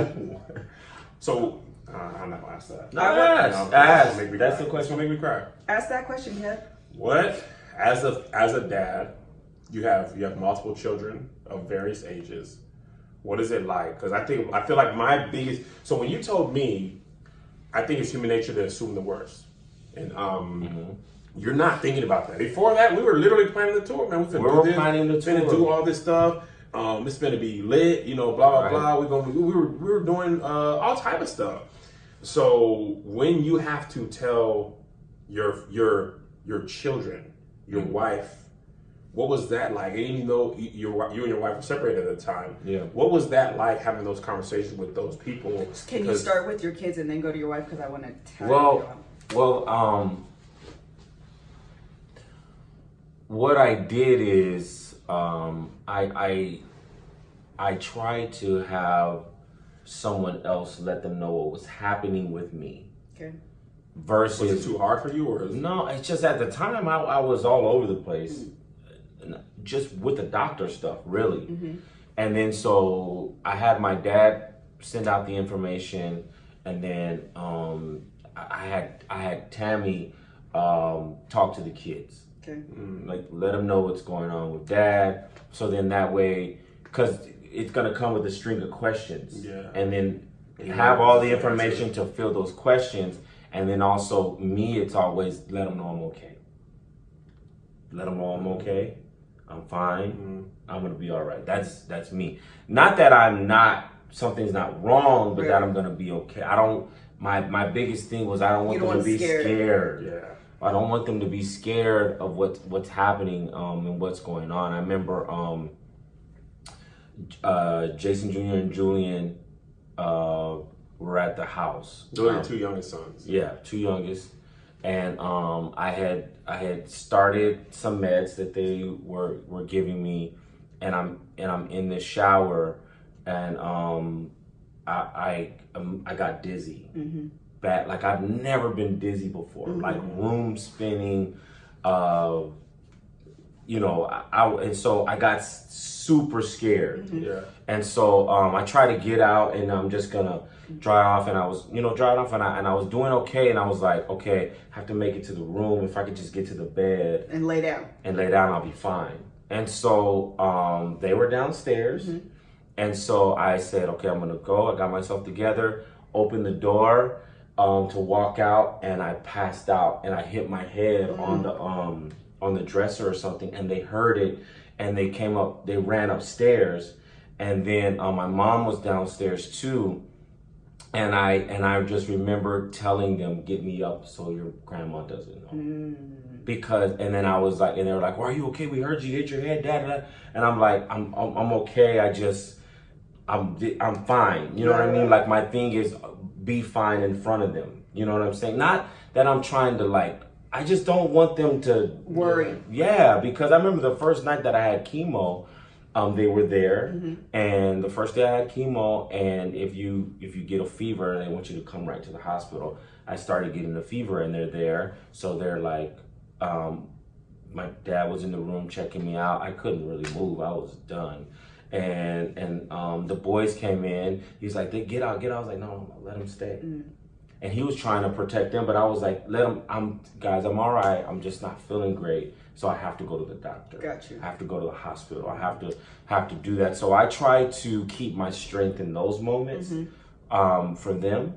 So uh, I'm not gonna ask that. No, I will- ask. No, Ask. gonna make me That's cry. the It's question. gonna make me cry. Ask that question, Kev. What, as a as a dad, you have you have multiple children of various ages. What is it like? Because I think I feel like my biggest. So when you told me, I think it's human nature to assume the worst, and um, Mm-hmm. you're not thinking about that. Before that, we were literally planning the tour, man. We finna We do were this, planning the finna tour. do all this stuff. Um, it's gonna be lit, you know, blah blah Right. blah. We're gonna we were we were doing uh, all type of stuff. So when you have to tell your your your children, your Mm-hmm. wife, what was that like? And even though you you and your wife were separated at the time, Yeah. what was that like having those conversations with those people? Can you Because- start with your kids and then go to your wife? Because I want to tell Well, well, um, what I did is um, I I I tried to have someone else let them know what was happening with me you. Okay. was it versus too hard for you, or is no. It's just at the time I, I was all over the place, just with the doctor stuff, really. And then so I had my dad send out the information, and then um, I I had I had Tammy um, talk to the kids, Okay. like let them know what's going on with dad. So then that way, because it's gonna come with a string of questions, Yeah. and then You have know all the the answer. information to fill those questions, and then also me, it's always let them know I'm okay. Let them know I'm okay. I'm fine. Mm-hmm. I'm gonna be all right. That's that's me. Not that I'm not something's not wrong, but Right. that I'm gonna be okay. I don't. My my biggest thing was I don't want You don't them to want be scared. scared. yeah. I don't want them to be scared of what what's happening um, and what's going on. I remember um, uh, Jason Junior and Julian uh, were at the house. Those are Um, your two youngest sons. yeah, two youngest, and um, I had I had started some meds that they were were giving me, and I'm and I'm in the shower, and um, I I um, I got dizzy. Mm-hmm. Bad, like I've never been dizzy before. Mm-hmm. Like room spinning. Uh, you know, I, I and so I got s- super scared. Mm-hmm. Yeah. And so um, I tried to get out, and I'm just gonna dry off, and I was, you know, drying off, and I and I was doing okay, and I was like, okay, I have to make it to the room. If I could just get to the bed And lay down. and lay down, I'll be fine. And so um, they were downstairs, Mm-hmm. and so I said, okay, I'm gonna go. I got myself together, opened the door um, to walk out, and I passed out, and I hit my head Mm-hmm. on the um, on the dresser or something, and they heard it, and they came up, they ran upstairs, and then um, my mom was downstairs too, and I and I just remember telling them, get me up so your grandma doesn't know. Mm. Because and then I was like, and they were like, "Well, are you okay? We heard you hit your head, da da da." And I'm like, "I'm I'm, I'm okay. I just I'm I'm fine. You know what I mean? Like my thing is be fine in front of them. You know what I'm saying? Not that I'm trying to like. I just don't want them to Worry. Yeah, because I remember the first night that I had chemo. Um, they were there, Mm-hmm. and the first day I had chemo, and if you if you get a fever, they want you to come right to the hospital. I started getting a fever, and they're there, so they're like, um, my dad was in the room checking me out. I couldn't really move; I was done. And and um, the boys came in. He's like, "They get out, get out." I was like, "No, no, let them stay." Mm. And he was trying to protect them, but I was like, "Let them. I'm guys. I'm all right. I'm just not feeling great, so I have to go to the doctor. Got you. I have to go to the hospital. I have to have to do that." So I try to keep my strength in those moments Mm-hmm. um, for them,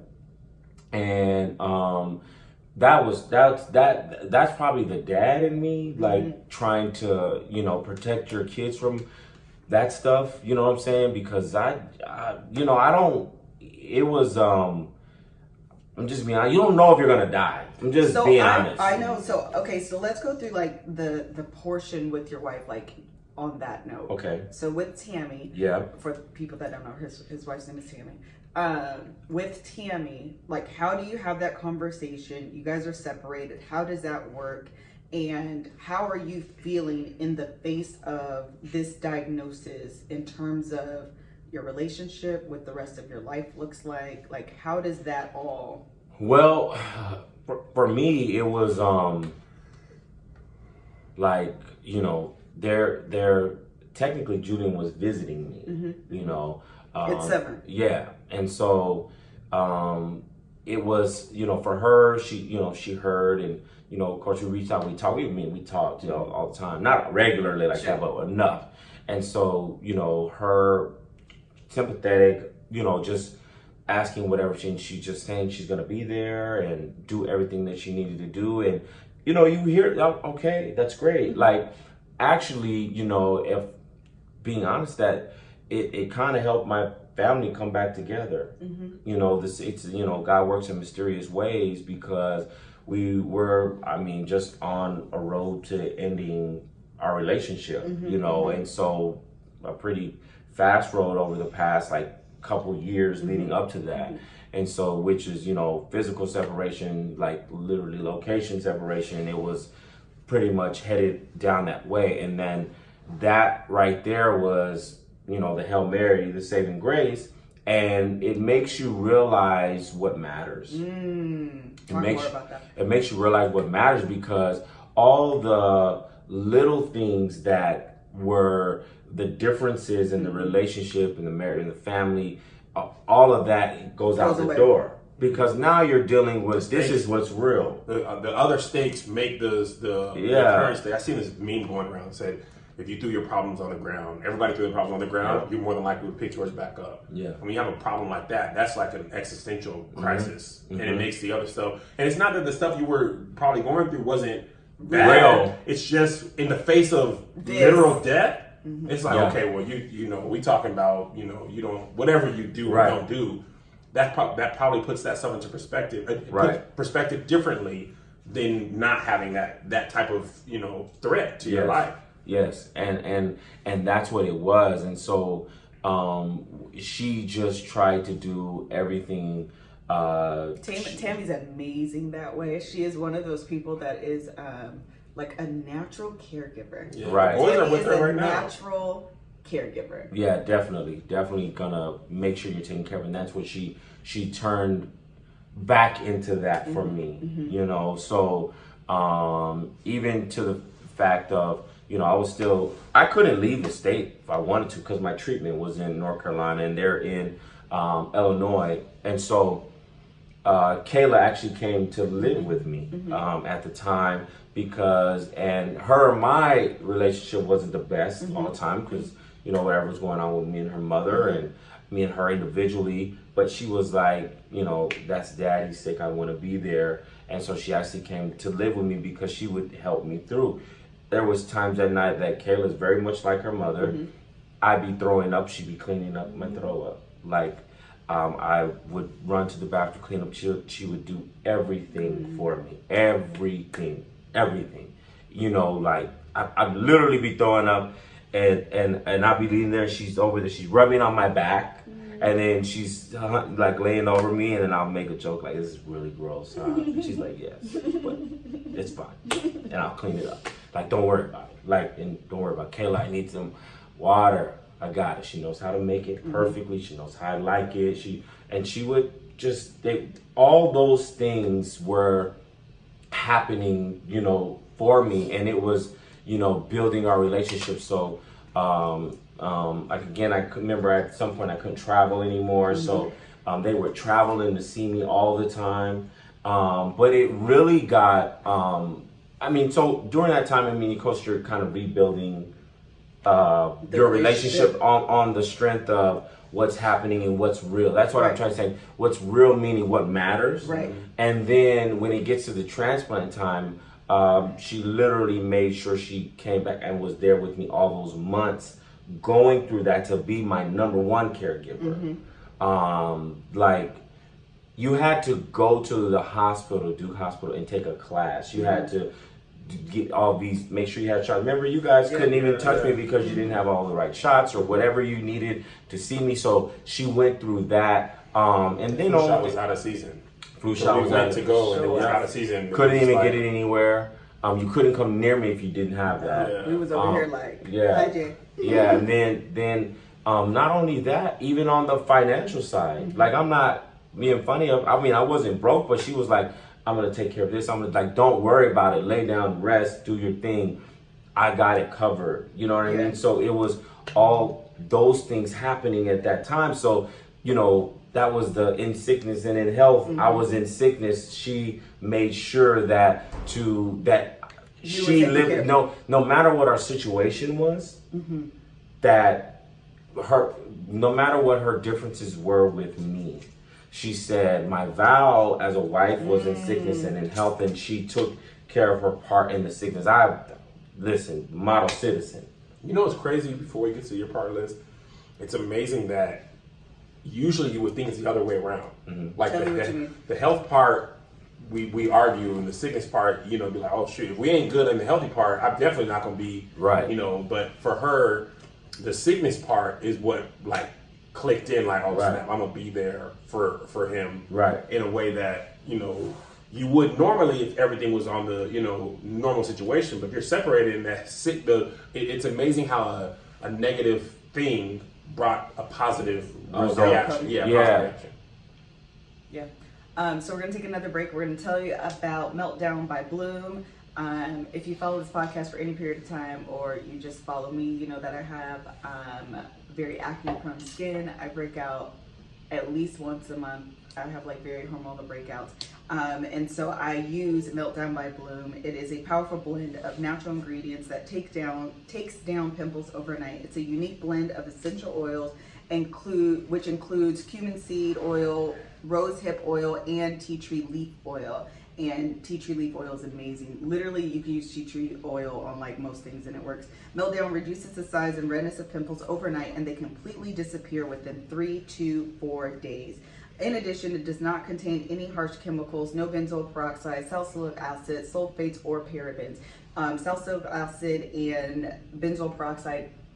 and um, that was that's that that's probably the dad in me, like Mm-hmm. trying to you know protect your kids from that stuff. You know what I'm saying? Because I, I you know, I don't. It was. um I'm just being honest. You don't know if you're gonna die. I'm just So being I, honest. I know. So okay. So let's go through like the the portion with your wife, like on that note. Okay. So with Tammy, Yeah. for people that don't know, his his wife's name is Tammy. Um, with Tammy, like, how do you have that conversation? You guys are separated. How does that work? And how are you feeling in the face of this diagnosis in terms of your relationship, what the rest of your life looks like? Like, how does that all? Well, for, for me, it was um like you know, they're they're technically Julian was visiting me. Mm-hmm. You know, um, It's seven. Yeah, and so um it was you know for her she you know she heard and you know of course we reached out we talked we I mean we talked you know all the time not regularly like Sure. that but enough and so you know her sympathetic you know just asking whatever she she's just saying she's gonna be there and do everything that she needed to do and you know you hear oh, okay that's great like actually you know if being honest that it, it kind of helped my family come back together. Mm-hmm. You know, this it's you know, God works in mysterious ways because we were, I mean, just on a road to ending our relationship, Mm-hmm, you know, mm-hmm. and so a pretty fast road over the past like couple years Mm-hmm. leading up to that. Mm-hmm. And so which is, you know, physical separation, like literally location separation, it was pretty much headed down that way. And then that right there was you know, the Hail Mary, the saving grace, and it makes you realize what matters. Mm, It talk makes more about that. it makes you realize what matters because all the little things that were the differences in the relationship and the marriage and the family, uh, all of that goes, out Goes the away. door because now you're dealing with this is what's real. The, uh, the other states make the the, the Yeah. current state. I seen this meme going around said, if you threw your problems on the ground, everybody threw their problems on the ground, Yeah. you're more than likely to pick yours back up. Yeah. When you have a problem like that, that's like an existential crisis, and it Mhm. makes the other stuff. And it's not that the stuff you were probably going through wasn't bad. Real. It's just in the face of This. literal death. It's like Yeah. okay, well you you know we talking about you know you don't whatever you do or Right. don't do. That pro- that probably puts that stuff into perspective. It Right. puts perspective differently than not having that that type of you know threat to your Yes. life. Yes, and and and that's what it was, and so um, she just tried to do everything. Uh, Tam- Tammy's amazing that way. She is one of those people that is um, like a natural caregiver. Yeah. Right. Boys are Tammy with is her a right now. natural caregiver. Yeah, definitely, definitely gonna make sure you're taking care of, and that's what she she turned back into that for Mm-hmm. me. Mm-hmm. You know, so um, even to the fact of, you know, I was still I couldn't leave the state if I wanted to because my treatment was in North Carolina and they're in um, Illinois, and so. Uh, Kayla actually came to live with me Mm-hmm. um, at the time because, and her and my relationship wasn't the best Mm-hmm. all the time because, you know, whatever was going on with me and her mother and me and her individually. But she was like, you know, that's daddy's sick, I want to be there. And so she actually came to live with me because she would help me through. There was times at night that Kayla's very much like her mother. Mm-hmm. I'd be throwing up, she'd be cleaning up my throw up. Like, Um, I would run to the bathroom, clean up. She, she would do everything for me. Everything. Everything. You know, like, I, I'd literally be throwing up and, and, and I'd be leaning there and she's over there. She's rubbing on my back. And then she's uh, like laying over me and then I'll make a joke like, this is really gross. Huh? And she's like, yes, but it's fine. And I'll clean it up. Like, don't worry about it. Like, and don't worry about it. Kayla, I need some water. I got it. She knows how to make it perfectly. She knows how I like it. She and she would just they all those things were happening, you know, for me, and it was, you know, building our relationship. So, um, um, like again, I could remember at some point I couldn't travel anymore, mm-hmm. so um, they were traveling to see me all the time. Um, but it really got, um, I mean, so during that time, I mean, of course, you're kind of rebuilding. Uh, your relationship on, on the strength of what's happening and what's real. That's what right. I'm trying to say. What's real meaning what matters. Right. And then when it gets to the transplant time, um, she literally made sure she came back and was there with me all those months, going through that to be my number one caregiver. Mm-hmm. Um, like, you had to go to the hospital, Duke Hospital, and take a class. You mm-hmm. had to get all these, make sure you had shots. Remember, you guys yeah, couldn't even yeah, touch yeah. me because you didn't have all the right shots or whatever you needed to see me. So she went through that. Um, and then flu all shot was out of season. Flu so shot we was went out to go and it was out of season. Couldn't even like, get it anywhere. Um, you couldn't come near me if you didn't have that. Yeah. We was over um, here like, yeah, hi Jay. yeah. And then then um, not only that, even on the financial side, mm-hmm. like I'm not being funny. I mean, I wasn't broke, but she was like, I'm gonna take care of this. I'm gonna like, don't worry about it. Lay down, rest, do your thing. I got it covered. You know what I yeah. mean? So it was all those things happening at that time. So, you know, that was the in sickness and in health. Mm-hmm. I was in sickness. She made sure that to that you she lived. No, no matter what our situation was, mm-hmm. that her, no matter what her differences were with me. She said, my vow as a wife was in sickness and in health, and she took care of her part in the sickness. I, listen, model citizen. You know what's crazy before we get to your part list? It's amazing that usually you would think it's the other way around. Mm-hmm. Like Tell the, me what the, you mean. the health part, we, we argue, and the sickness part, you know, be like, oh, shoot, if we ain't good in the healthy part, I'm definitely not going to be, right. you know, but for her, the sickness part is what, like, clicked in like, oh right. snap, I'm gonna be there for for him, right? In a way that you know you would normally if everything was on the you know normal situation. But if you're separated in that sick, the it, it's amazing how a, a negative thing brought a positive oh, reaction. Yeah, yeah. Positive reaction. Yeah. Um, so we're gonna take another break. We're gonna tell you about Meltdown by Bloom. Um, if you follow this podcast for any period of time, or you just follow me, you know that I have um, very acne-prone skin. I break out at least once a month. I have like very hormonal breakouts. Um, and so I use Meltdown by Bloom. It is a powerful blend of natural ingredients that take down, takes down pimples overnight. It's a unique blend of essential oils, include which includes cumin seed oil, rose hip oil, and tea tree leaf oil. And tea tree leaf oil is amazing. Literally, you can use tea tree oil on like most things and it works. Meltdown reduces the size and redness of pimples overnight, and they completely disappear within three to four days. In addition, it does not contain any harsh chemicals, no benzoyl peroxide, salicylic acid, sulfates, or parabens. Um, salicylic acid and benzoyl peroxide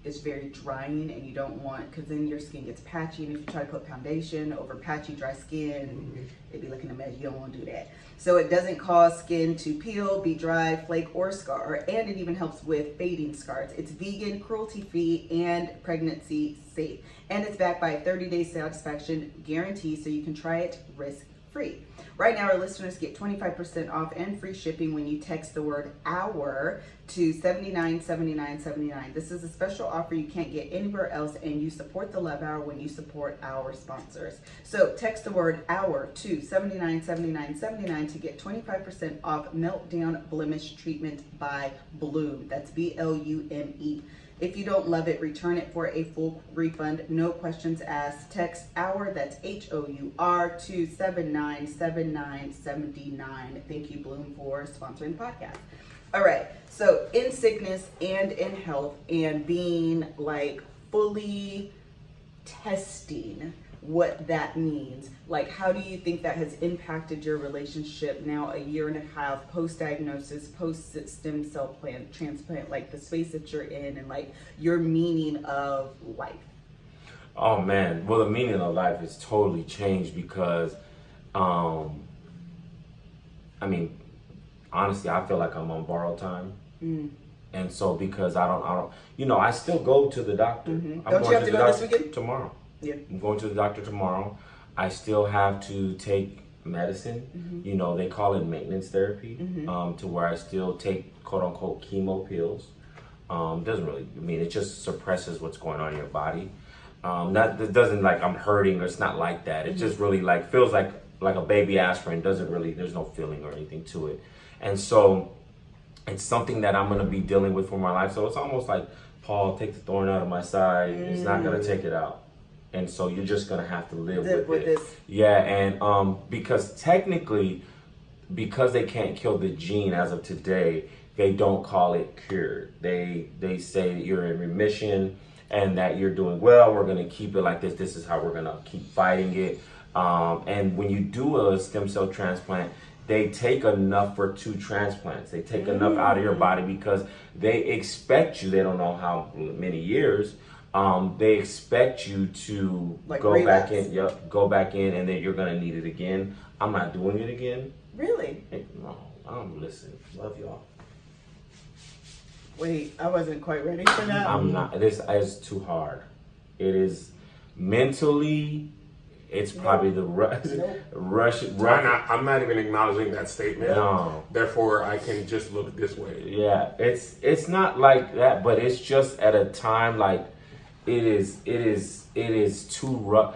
is very drying, and you don't want, because then your skin gets patchy, and if you try to put foundation over patchy, dry skin, it'd be looking a mess. You don't want to do that. So it doesn't cause skin to peel, be dry, flake, or scar, and it even helps with fading scars. It's vegan, cruelty-free, and pregnancy safe. And it's backed by a thirty-day satisfaction guarantee, so you can try it risk-free. Right now, our listeners get twenty-five percent off and free shipping when you text the word HOUR to seventy-nine seventy-nine seventy-nine. This is a special offer you can't get anywhere else, and you support the Love Hour when you support our sponsors. So text the word HOUR to seventy-nine seventy-nine seventy-nine to get twenty-five percent off Meltdown Blemish Treatment by Bloom. That's B L U M E. If you don't love it, return it for a full refund. No questions asked. Text HOUR, that's H O U R, to seven nine seven nine seven nine. Thank you, Bloom, for sponsoring the podcast. All right, so in sickness and in health and being like fully testing what that means, like how do you think that has impacted your relationship now a year and a half post-diagnosis, post-stem cell plant transplant, like the space that you're in and like your meaning of life? Oh man, well the meaning of life has totally changed because, um, I mean, honestly, I feel like I'm on borrowed time. Mm. And so because I don't, I don't, you know, I still go to the doctor. Mm-hmm. I'm Don't going you have to to the go this doctor weekend? tomorrow. Yeah. I'm going to the doctor tomorrow. I still have to take medicine. Mm-hmm. You know, they call it maintenance therapy, mm-hmm. um, to where I still take quote unquote chemo pills. Um, doesn't really, I mean, it just suppresses what's going on in your body. Um, not, it doesn't like I'm hurting, or it's not like that. It mm-hmm. just really like feels like, like a baby aspirin. Doesn't really, there's no feeling or anything to it. And so it's something that I'm going to be dealing with for my life. So it's almost like, Paul, take the thorn out of my side. Mm. It's not going to take it out. And so you're just going to have to live, live with, with it. This. Yeah, and um, because technically, because they can't kill the gene as of today, they don't call it cured. They they say that you're in remission and that you're doing well. We're going to keep it like this. This is how we're going to keep fighting it. Um, and when you do a stem cell transplant, they take enough for two transplants. They take mm. enough out of your body because they expect you, they don't know how many years, um, they expect you to like go relapse. back in, yep, go back in, and then you're gonna need it again. I'm not doing it again. Really? No, I'm listening. Love y'all. Wait, I wasn't quite ready for that. I'm not, this is too hard. It is mentally, it's probably the rush. Nope. rush, rush. I'm, not, I'm not even acknowledging that statement. No. Therefore, I can just look this way. Yeah, it's it's not like that, but it's just at a time like it is. It is. It is too rough.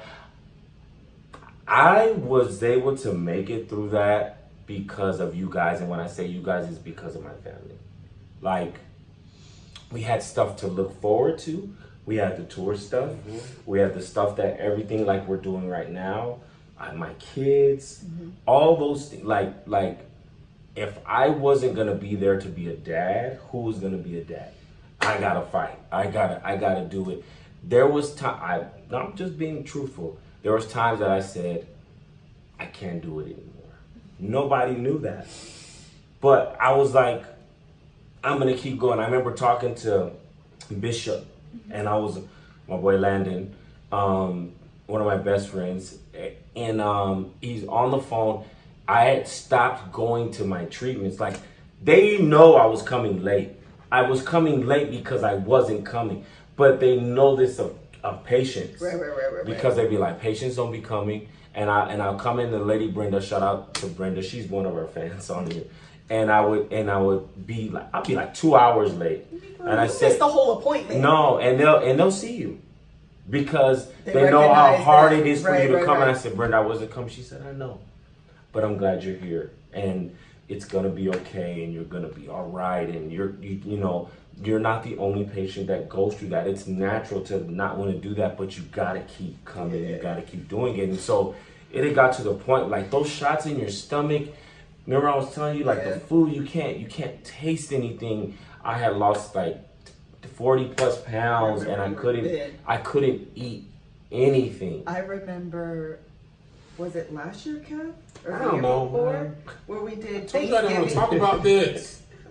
I was able to make it through that because of you guys, and when I say you guys, it's because of my family. Like, we had stuff to look forward to. We had the tour stuff. Mm-hmm. We had the stuff that everything like we're doing right now. I, my kids, mm-hmm. all those things. Like, like, if I wasn't gonna be there to be a dad, who was gonna be a dad? I gotta fight. I gotta, I gotta do it. There was time. I, I'm just being truthful. There was times that I said, I can't do it anymore. Nobody knew that, but I was like, I'm gonna keep going. I remember talking to Bishop. And I was, my boy Landon, um, one of my best friends, and um, he's on the phone. I had stopped going to my treatments. Like, they know I was coming late. I was coming late because I wasn't coming. But they know this of, of patients. Right, right, right, right. Because they be like, patients don't be coming. And, I, and I'll come in, the lady Brenda, shout out to Brenda. She's one of our fans on here. And I would and I would be like I'd be like two hours late, and I said the whole appointment. No, and they'll and they'll see you because they, they know how hard that. it is for right, you to right, come. Right. And I said, Brenda, I wasn't coming. She said, I know, but I'm glad you're here, and it's gonna be okay, and you're gonna be all right, and you're you, you know you're not the only patient that goes through that. It's natural to not want to do that, but you gotta keep coming. Yeah. You gotta keep doing it, and so it had got to the point like those shots in your stomach. Remember I was telling you, like, yeah. the food, you can't you can't taste anything. I had lost like forty plus pounds, I and I couldn't did. I couldn't eat anything. I remember, was it last year, Kev? Or I don't know, before, where we did Thanksgiving? I don't want to talk about this.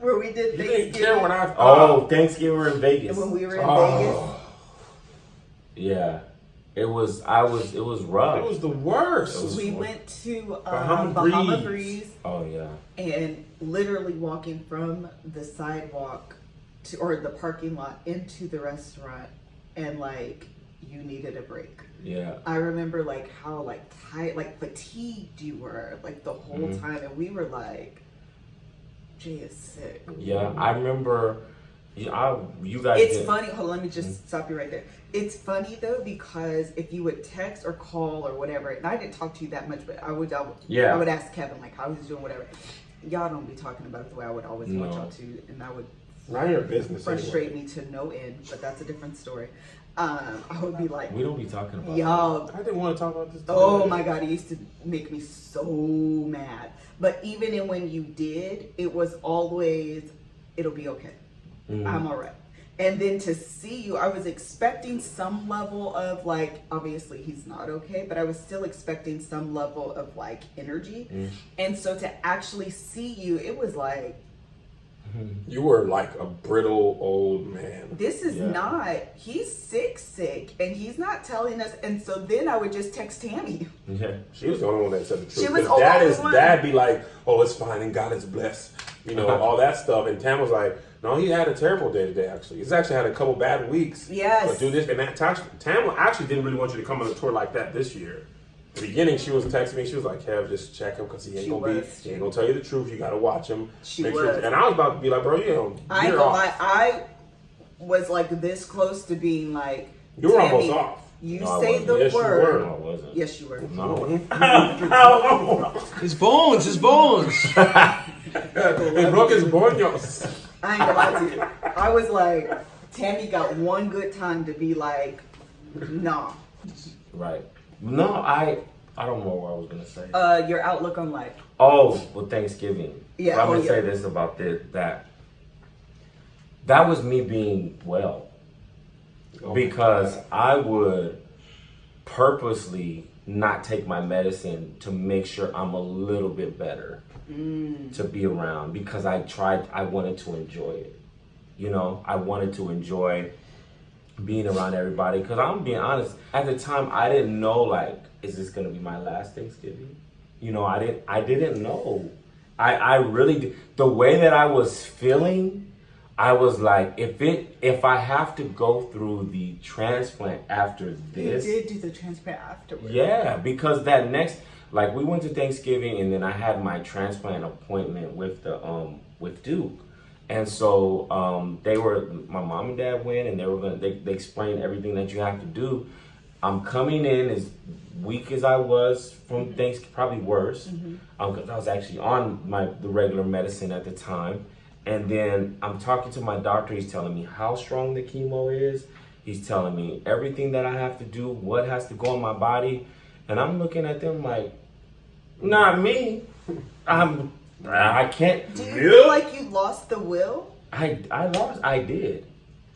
where we did You didn't care Thanksgiving. when I Oh, Thanksgiving in Vegas. When we were in Oh, Yeah, it was. I was. It was rough. it was the worst. It was- Vegas, we went to um, Bahama Bahama, Breeze. Breeze. Oh yeah. And literally walking from the sidewalk to or the parking lot into the restaurant, and like you needed a break. Yeah. I remember like how like tight, like fatigued you were like the whole Mhm. time, and we were like, Jay is sick. Yeah. I remember. You, I, you guys. It's did- funny. Hold on, let me just stop you right there. It's funny though because if you would text or call or whatever, and I didn't talk to you that much, but I would, I would, Yeah. I would ask Kevin like how he's doing, whatever. Y'all don't be talking about it the way I would always want No. y'all to, and that would Not your business. frustrate Anyway. me to no end. But that's a different story. Um, I would be like, We don't be talking about. y'all. I didn't want to talk about this. Oh today. my god, it used to make me so mad. But even in when you did, it was always, it'll be okay. Mhm. I'm all right. And then to see you, I was expecting some level of like, obviously he's not okay, but I was still expecting some level of like energy. Mm. And so to actually see you, it was like, You were like a brittle old man. this is Yeah. not, he's sick, sick, and he's not telling us. And so then I would just text Tammy. Yeah. She was the only one that said the truth. She was 'Cause dad always is one. dad be like, oh, it's fine and God is blessed, you know, all that stuff. And Tam was like, no, he had a terrible day today. Actually, he's actually had a couple bad weeks. Yes. But do this and that. Tam Tam actually didn't really want you to come on a tour like that this year. In the beginning, she was texting me. She was like, Kev, just check him because he ain't She gonna was. be. He ain't gonna tell you the truth. You gotta watch him. She Make was. And I was about to be like, bro, you know, I ain't you're gonna off. lie, I was like this close to being like, You were Tammy, almost off. You No, I say wasn't. the Yes, you word. were. No, it wasn't. Yes, you were. No. His bones, his bones. He broke his boños. I ain't gonna lie to you. I was like, Tammy got one good time to be like, nah. Right. No, I. I don't know what I was gonna say. Uh, your outlook on life. Oh, well, Thanksgiving. Yeah, But I'm oh, gonna yeah. say this about this that that was me being well Oh my because God. I would purposely not take my medicine to make sure I'm a little bit better Mm. to be around because I tried. I wanted to enjoy it. You know, I wanted to enjoy being around everybody because I'm being honest. At the time, I didn't know like, is this gonna be my last Thanksgiving? You know, I didn't. I didn't know. I I really did. The way that I was feeling, I was like, if it if I have to go through the transplant after You this, did do the transplant afterwards. yeah, because that next, like we went to Thanksgiving and then I had my transplant appointment with the um with Duke, and so um they were my mom and dad went and they were gonna they, they explained everything that you have to do. I'm coming in as weak as I was from Mm-hmm. things probably worse. Um, 'cause I was actually on my the regular medicine at the time, and then I'm talking to my doctor. He's telling me how strong the chemo is. He's telling me everything that I have to do, what has to go in my body, and I'm looking at them like, not me. I'm I can't. Do you Nope. feel like you lost the will? I I lost. I did.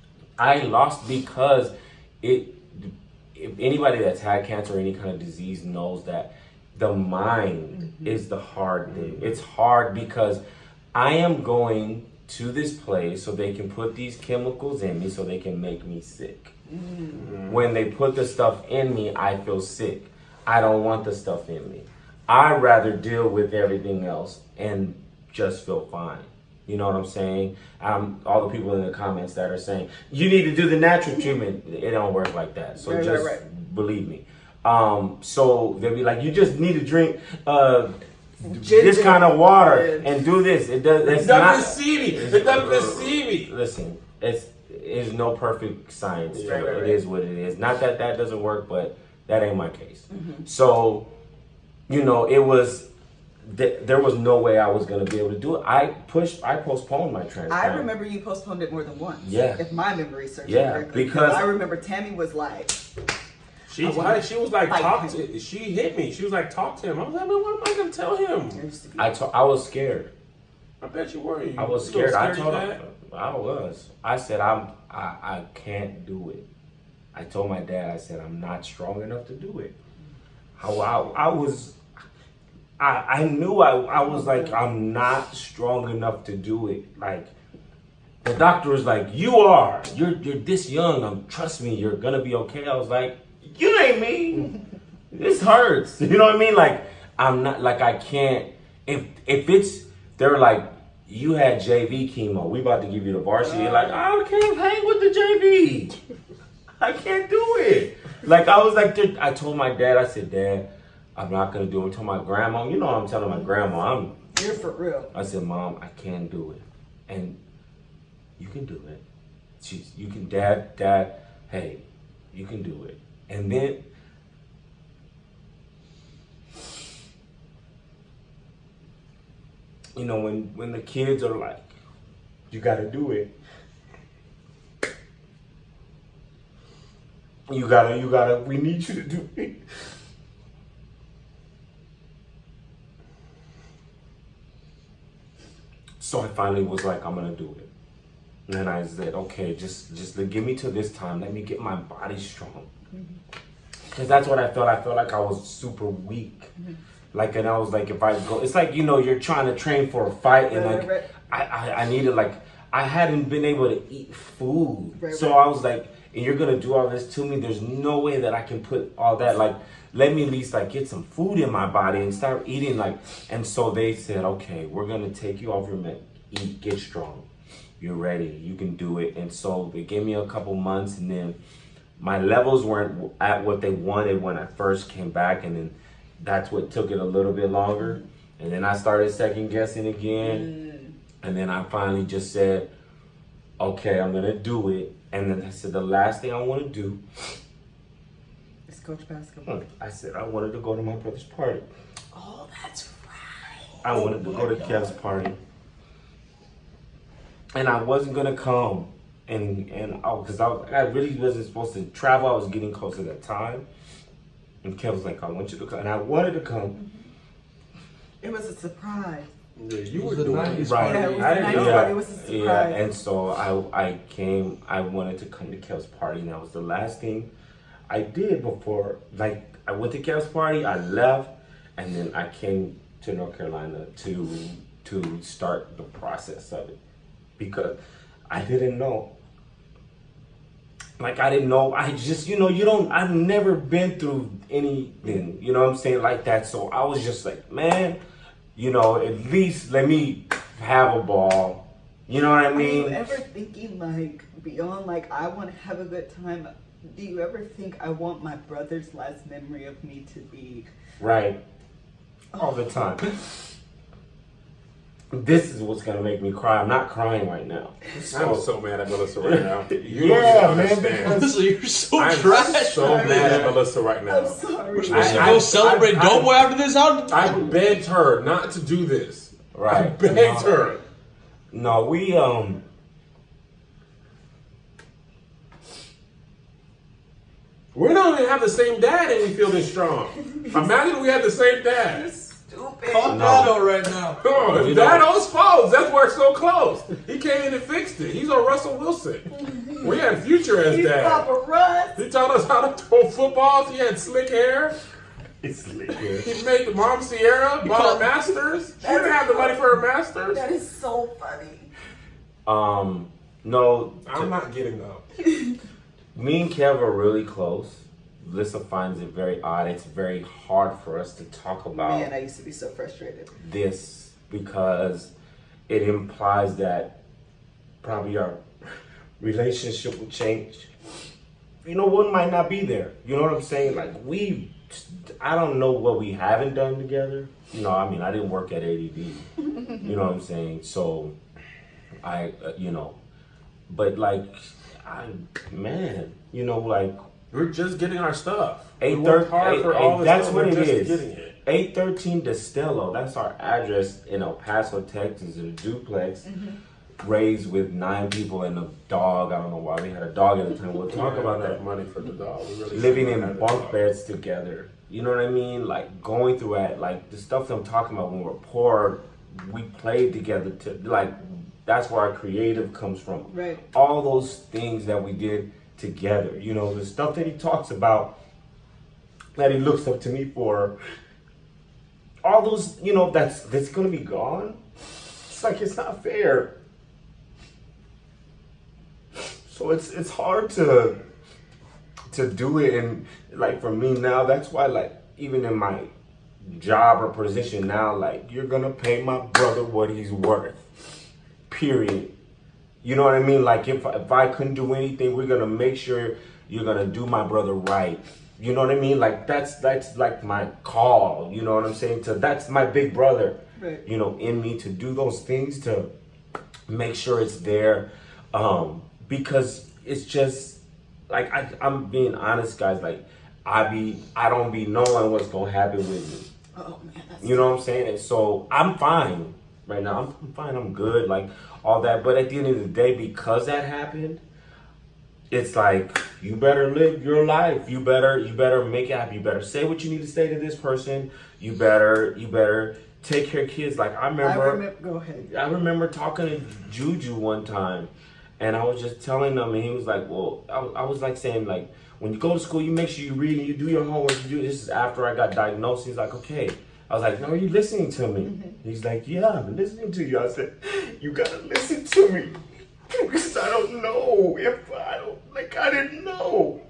I lost because it. If anybody that's had cancer or any kind of disease knows that the mind is the hard thing. It's hard because I am going to this place so they can put these chemicals in me so they can make me sick. When they put the stuff in me, I feel sick. I don't want the stuff in me. I'd rather deal with everything else and just feel fine. You know what I'm saying? Um, all the people in the comments that are saying, you need to do the natural treatment. It don't work like that. So Right, just right, right. believe me. Um, so they'll be like, you just need to drink uh, Ginger. this kind of water Yeah. and do this. It does. It's It not. doesn't see me. It doesn't see me. Listen, it's it's no perfect science. Yeah, to it. right, It right. is what it is. Not that that doesn't work, but that ain't my case. Mm-hmm. So, you know, it was. Th- there was no way I was going to be able to do it. I pushed. I postponed my transplant. I remember you postponed it more than once. Yeah. If my memory serves Yeah, me correctly. because- I remember Tammy was like, She, I wanna she was like, fight talk him. to. She hit me. She was like, talk to him. I was like, man, what am I gonna tell him? there used to be I to- I was scared. I bet you were. You, I was you little scared. I scaredy told cat. him. I was. I said I'm. I, I can't do it. I told my dad. I said I'm not strong enough to do it. How I, I was. I, I knew I, I was like, I'm not strong enough to do it. Like, the doctor was like, you are. You're you're this young. Um, trust me, you're gonna be okay. I was like, you ain't me. This hurts. You know what I mean? Like, I'm not, like, I can't. If if it's, they're like, you had J V chemo. We about to give you the varsity. You're like, I can't hang with the J V. I can't do it. Like, I was like, I told my dad, I said, Dad, I'm not gonna do it. I told my grandma, you know what I'm telling my grandma, I'm You're for real. I said, Mom, I can't do it. And you can do it. She's, you can, Dad, Dad, hey, you can do it. And then, you know, when, when the kids are like, you gotta do it. You gotta, you gotta, we need you to do it. So I finally was like, I'm gonna do it. And then I said, okay, just just give me till this time. Let me get my body strong. Because that's what I felt. I felt like I was super weak. Mm-hmm. Like, and I was like, if I go, it's like, you know, you're trying to train for a fight. And right, like, right. I, I, I needed, like, I hadn't been able to eat food. Right, so right. I was like, and you're gonna do all this to me. There's no way that I can put all that, like, let me at least like get some food in my body and start eating. Like, and so they said, okay, we're gonna take you off your med, eat, get strong. You're ready, you can do it. And so they gave me a couple months, and then my levels weren't at what they wanted when I first came back, and then that's what took it a little bit longer. And then I started second guessing again. Mm. And then I finally just said, okay, I'm gonna do it. And then I said, the last thing I wanna do is coach basketball. I said, I wanted to go to my brother's party. Oh, that's right. I wanted to go to Kev's party. And I wasn't gonna come. And, and I, cause I, I really wasn't supposed to travel. I was getting close to that time. And Kev was like, I want you to come. And I wanted to come. It was a surprise. Yeah, you It were was a doing nice it. Right. Yeah, it was I a didn't- nice yeah, party. It was a surprise. Yeah, and so I I came, I wanted to come to Kev's party, and that was the last thing I did before, like, I went to Kev's party, I left, and then I came to North Carolina to to start the process of it. Because I didn't know. Like, I didn't know, I just, you know, you don't, I've never been through anything, you know what I'm saying, like that. So I was just like, man, you know, at least let me have a ball. You know what I Are mean? you ever thinking, like, beyond, like, I want to have a good time? Do you ever think I want my brother's last memory of me to be... Right. All the time. This is what's gonna make me cry. I'm not crying right now. I'm so mad at Melissa right now. You Yeah, don't man, understand. Honestly, you're so I'm trash. so mad at Melissa right now. I'm sorry. We're supposed to I- go I- celebrate I- Dope Boy after this. How? I begged her not to do this. I Right. begged her. No, we um We don't even have the same dad and we feel this strong. Imagine we had the same dad. Stupid. Call No. Dado right now. Come on, You it's know- Dado's fault. That's why it's so close. He came in and fixed it. He's on Russell Wilson. We had Future as He's dad. Papa Russ. He taught us how to throw footballs. He had slick hair. it's lit here. He made the mom Sierra bought her masters. She didn't have the money for her masters. That is so funny. Um no, I'm not getting up. me and Kev are really close. Lissa finds it very odd. It's very hard for us to talk about Man, I used to be so frustrated. this because it implies that probably our relationship will change. You know, one might not be there. You know what I'm saying? Like, we, I don't know what we haven't done together. You know, I mean, I didn't work at A D D. You know what I'm saying? So, I, uh, you know, but like, I, man, you know, like, We're just getting our stuff. Eight we worked thir- hard eight- for eight- all this that's stuff. what We're it just is. getting it. eight thirteen Destello, that's our address in El Paso, Texas, in a duplex, raised with nine people and a dog. I don't know why we had a dog at the time. We'll talk We about had that. enough money for the dog. We really Living should've in had the bunk dog. beds together. You know what I mean? Like, going through it, like the stuff that I'm talking about when we're poor, we played together to, like, that's where our creative comes from. Right. All those things that we did together, you know, the stuff that he talks about, that he looks up to me for, all those, you know, that's that's gonna be gone. It's like it's not fair. So it's it's hard to to do it, and like for me now, that's why like even in my job or position now, like you're gonna pay my brother what he's worth. Period. You know what I mean? Like if if I couldn't do anything, we're gonna make sure you're gonna do my brother right. You know what I mean? Like that's that's like my call. You know what I'm saying? To that's my big brother. Right. You know, in me to do those things to make sure it's there, um, because it's just like I, I'm being honest, guys. Like I be I don't be knowing what's gonna happen with me. Oh man, that's You know what I'm saying? And so I'm fine right now. I'm, I'm fine. I'm good. Like all that. But at the end of the day, because that happened, it's like you better live your life. You better you better make it happen. You better say what you need to say to this person. You better you better take care of kids. Like I remember. I remember. Go ahead. I remember talking to Juju one time, and I was just telling him, and he was like, "Well," I, I was like saying, like, when you go to school, you make sure you read and you do your homework. You do this is after I got diagnosed. He's like, "Okay." I was like, "No, are you listening to me?" Mm-hmm. He's like, "Yeah, I'm listening to you." I said, "You gotta listen to me because I don't know if I don't like I didn't know."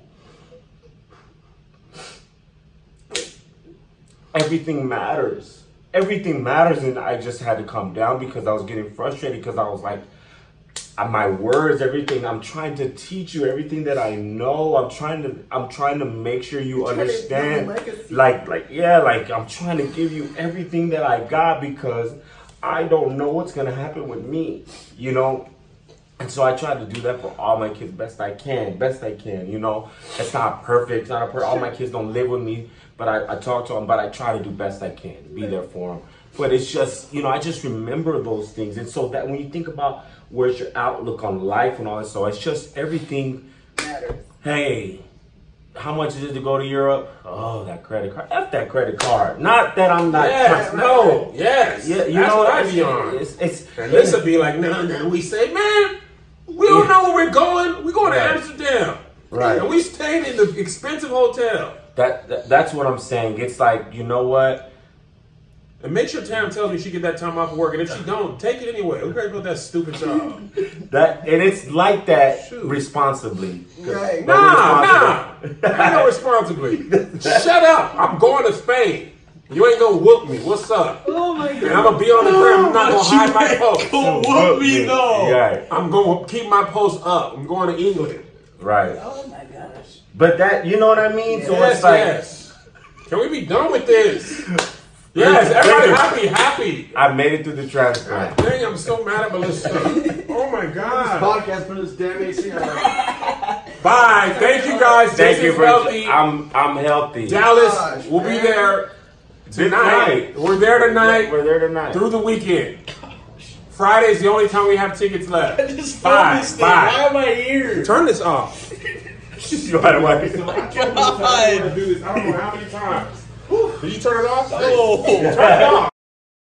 Everything matters. Everything matters, and I just had to calm down because I was getting frustrated because I was like, uh, my words, everything. I'm trying to teach you everything that I know. I'm trying to. I'm trying to make sure you You're trying to build a understand. legacy. Like, like, yeah, like I'm trying to give you everything that I got because I don't know what's gonna happen with me, you know. And so I try to do that for all my kids best I can, best I can. You know, it's not perfect. It's not a per- all my kids don't live with me, but I, I talk to them. But I try to do best I can, be there for them. But it's just, you know, I just remember those things, and so that when you think about where's your outlook on life and all that, so it's just everything Matters. Hey, how much is it to go to Europe? Oh, that credit card. F that credit card. Not that I'm not. Yes, no, yes. Yeah, you That's know what I it's, be on. It's, it's, And Lisa be like, no, no. We say, man, we don't Yeah. know where we're going. We're going to Right. Amsterdam. Right. And we stayed in the expensive hotel. that, that that's what I'm saying. It's like, you know what? And make sure Tam tells me she get that time off of work. And if she don't, take it anyway. We're going to go that stupid job. That and it's like that Shoot. responsibly. Right. But Nah, nah. responsibly- I know responsibly. Shut up. I'm going to Spain. You ain't going to whoop me. What's up? Oh my And god. I'm going to be on the gram. I'm not going to hide my post. Go whoop me though. Right, I'm going to keep my post up. I'm going to England. right. Oh my gosh. But that, you know what I mean? So Yes, it's like, yes. Can we be done with this? Yes, everybody happy, happy. I made it through the transplant. Dang, I'm so mad at Melissa. Oh my God. Podcast for this damn A C R. Bye. Thank you guys. Thank you Jason's for. healthy. I'm I'm healthy. Dallas, Gosh, we'll be man. there tonight. Tonight. We're there tonight We're there tonight. through the weekend. Friday's the only time we have tickets left. Just Bye. film this thing. Why Bye. am I here? Turn this off. You know what? I told you I want to do this. I don't know how many times. Did you turn it off? Oh. Turn it off.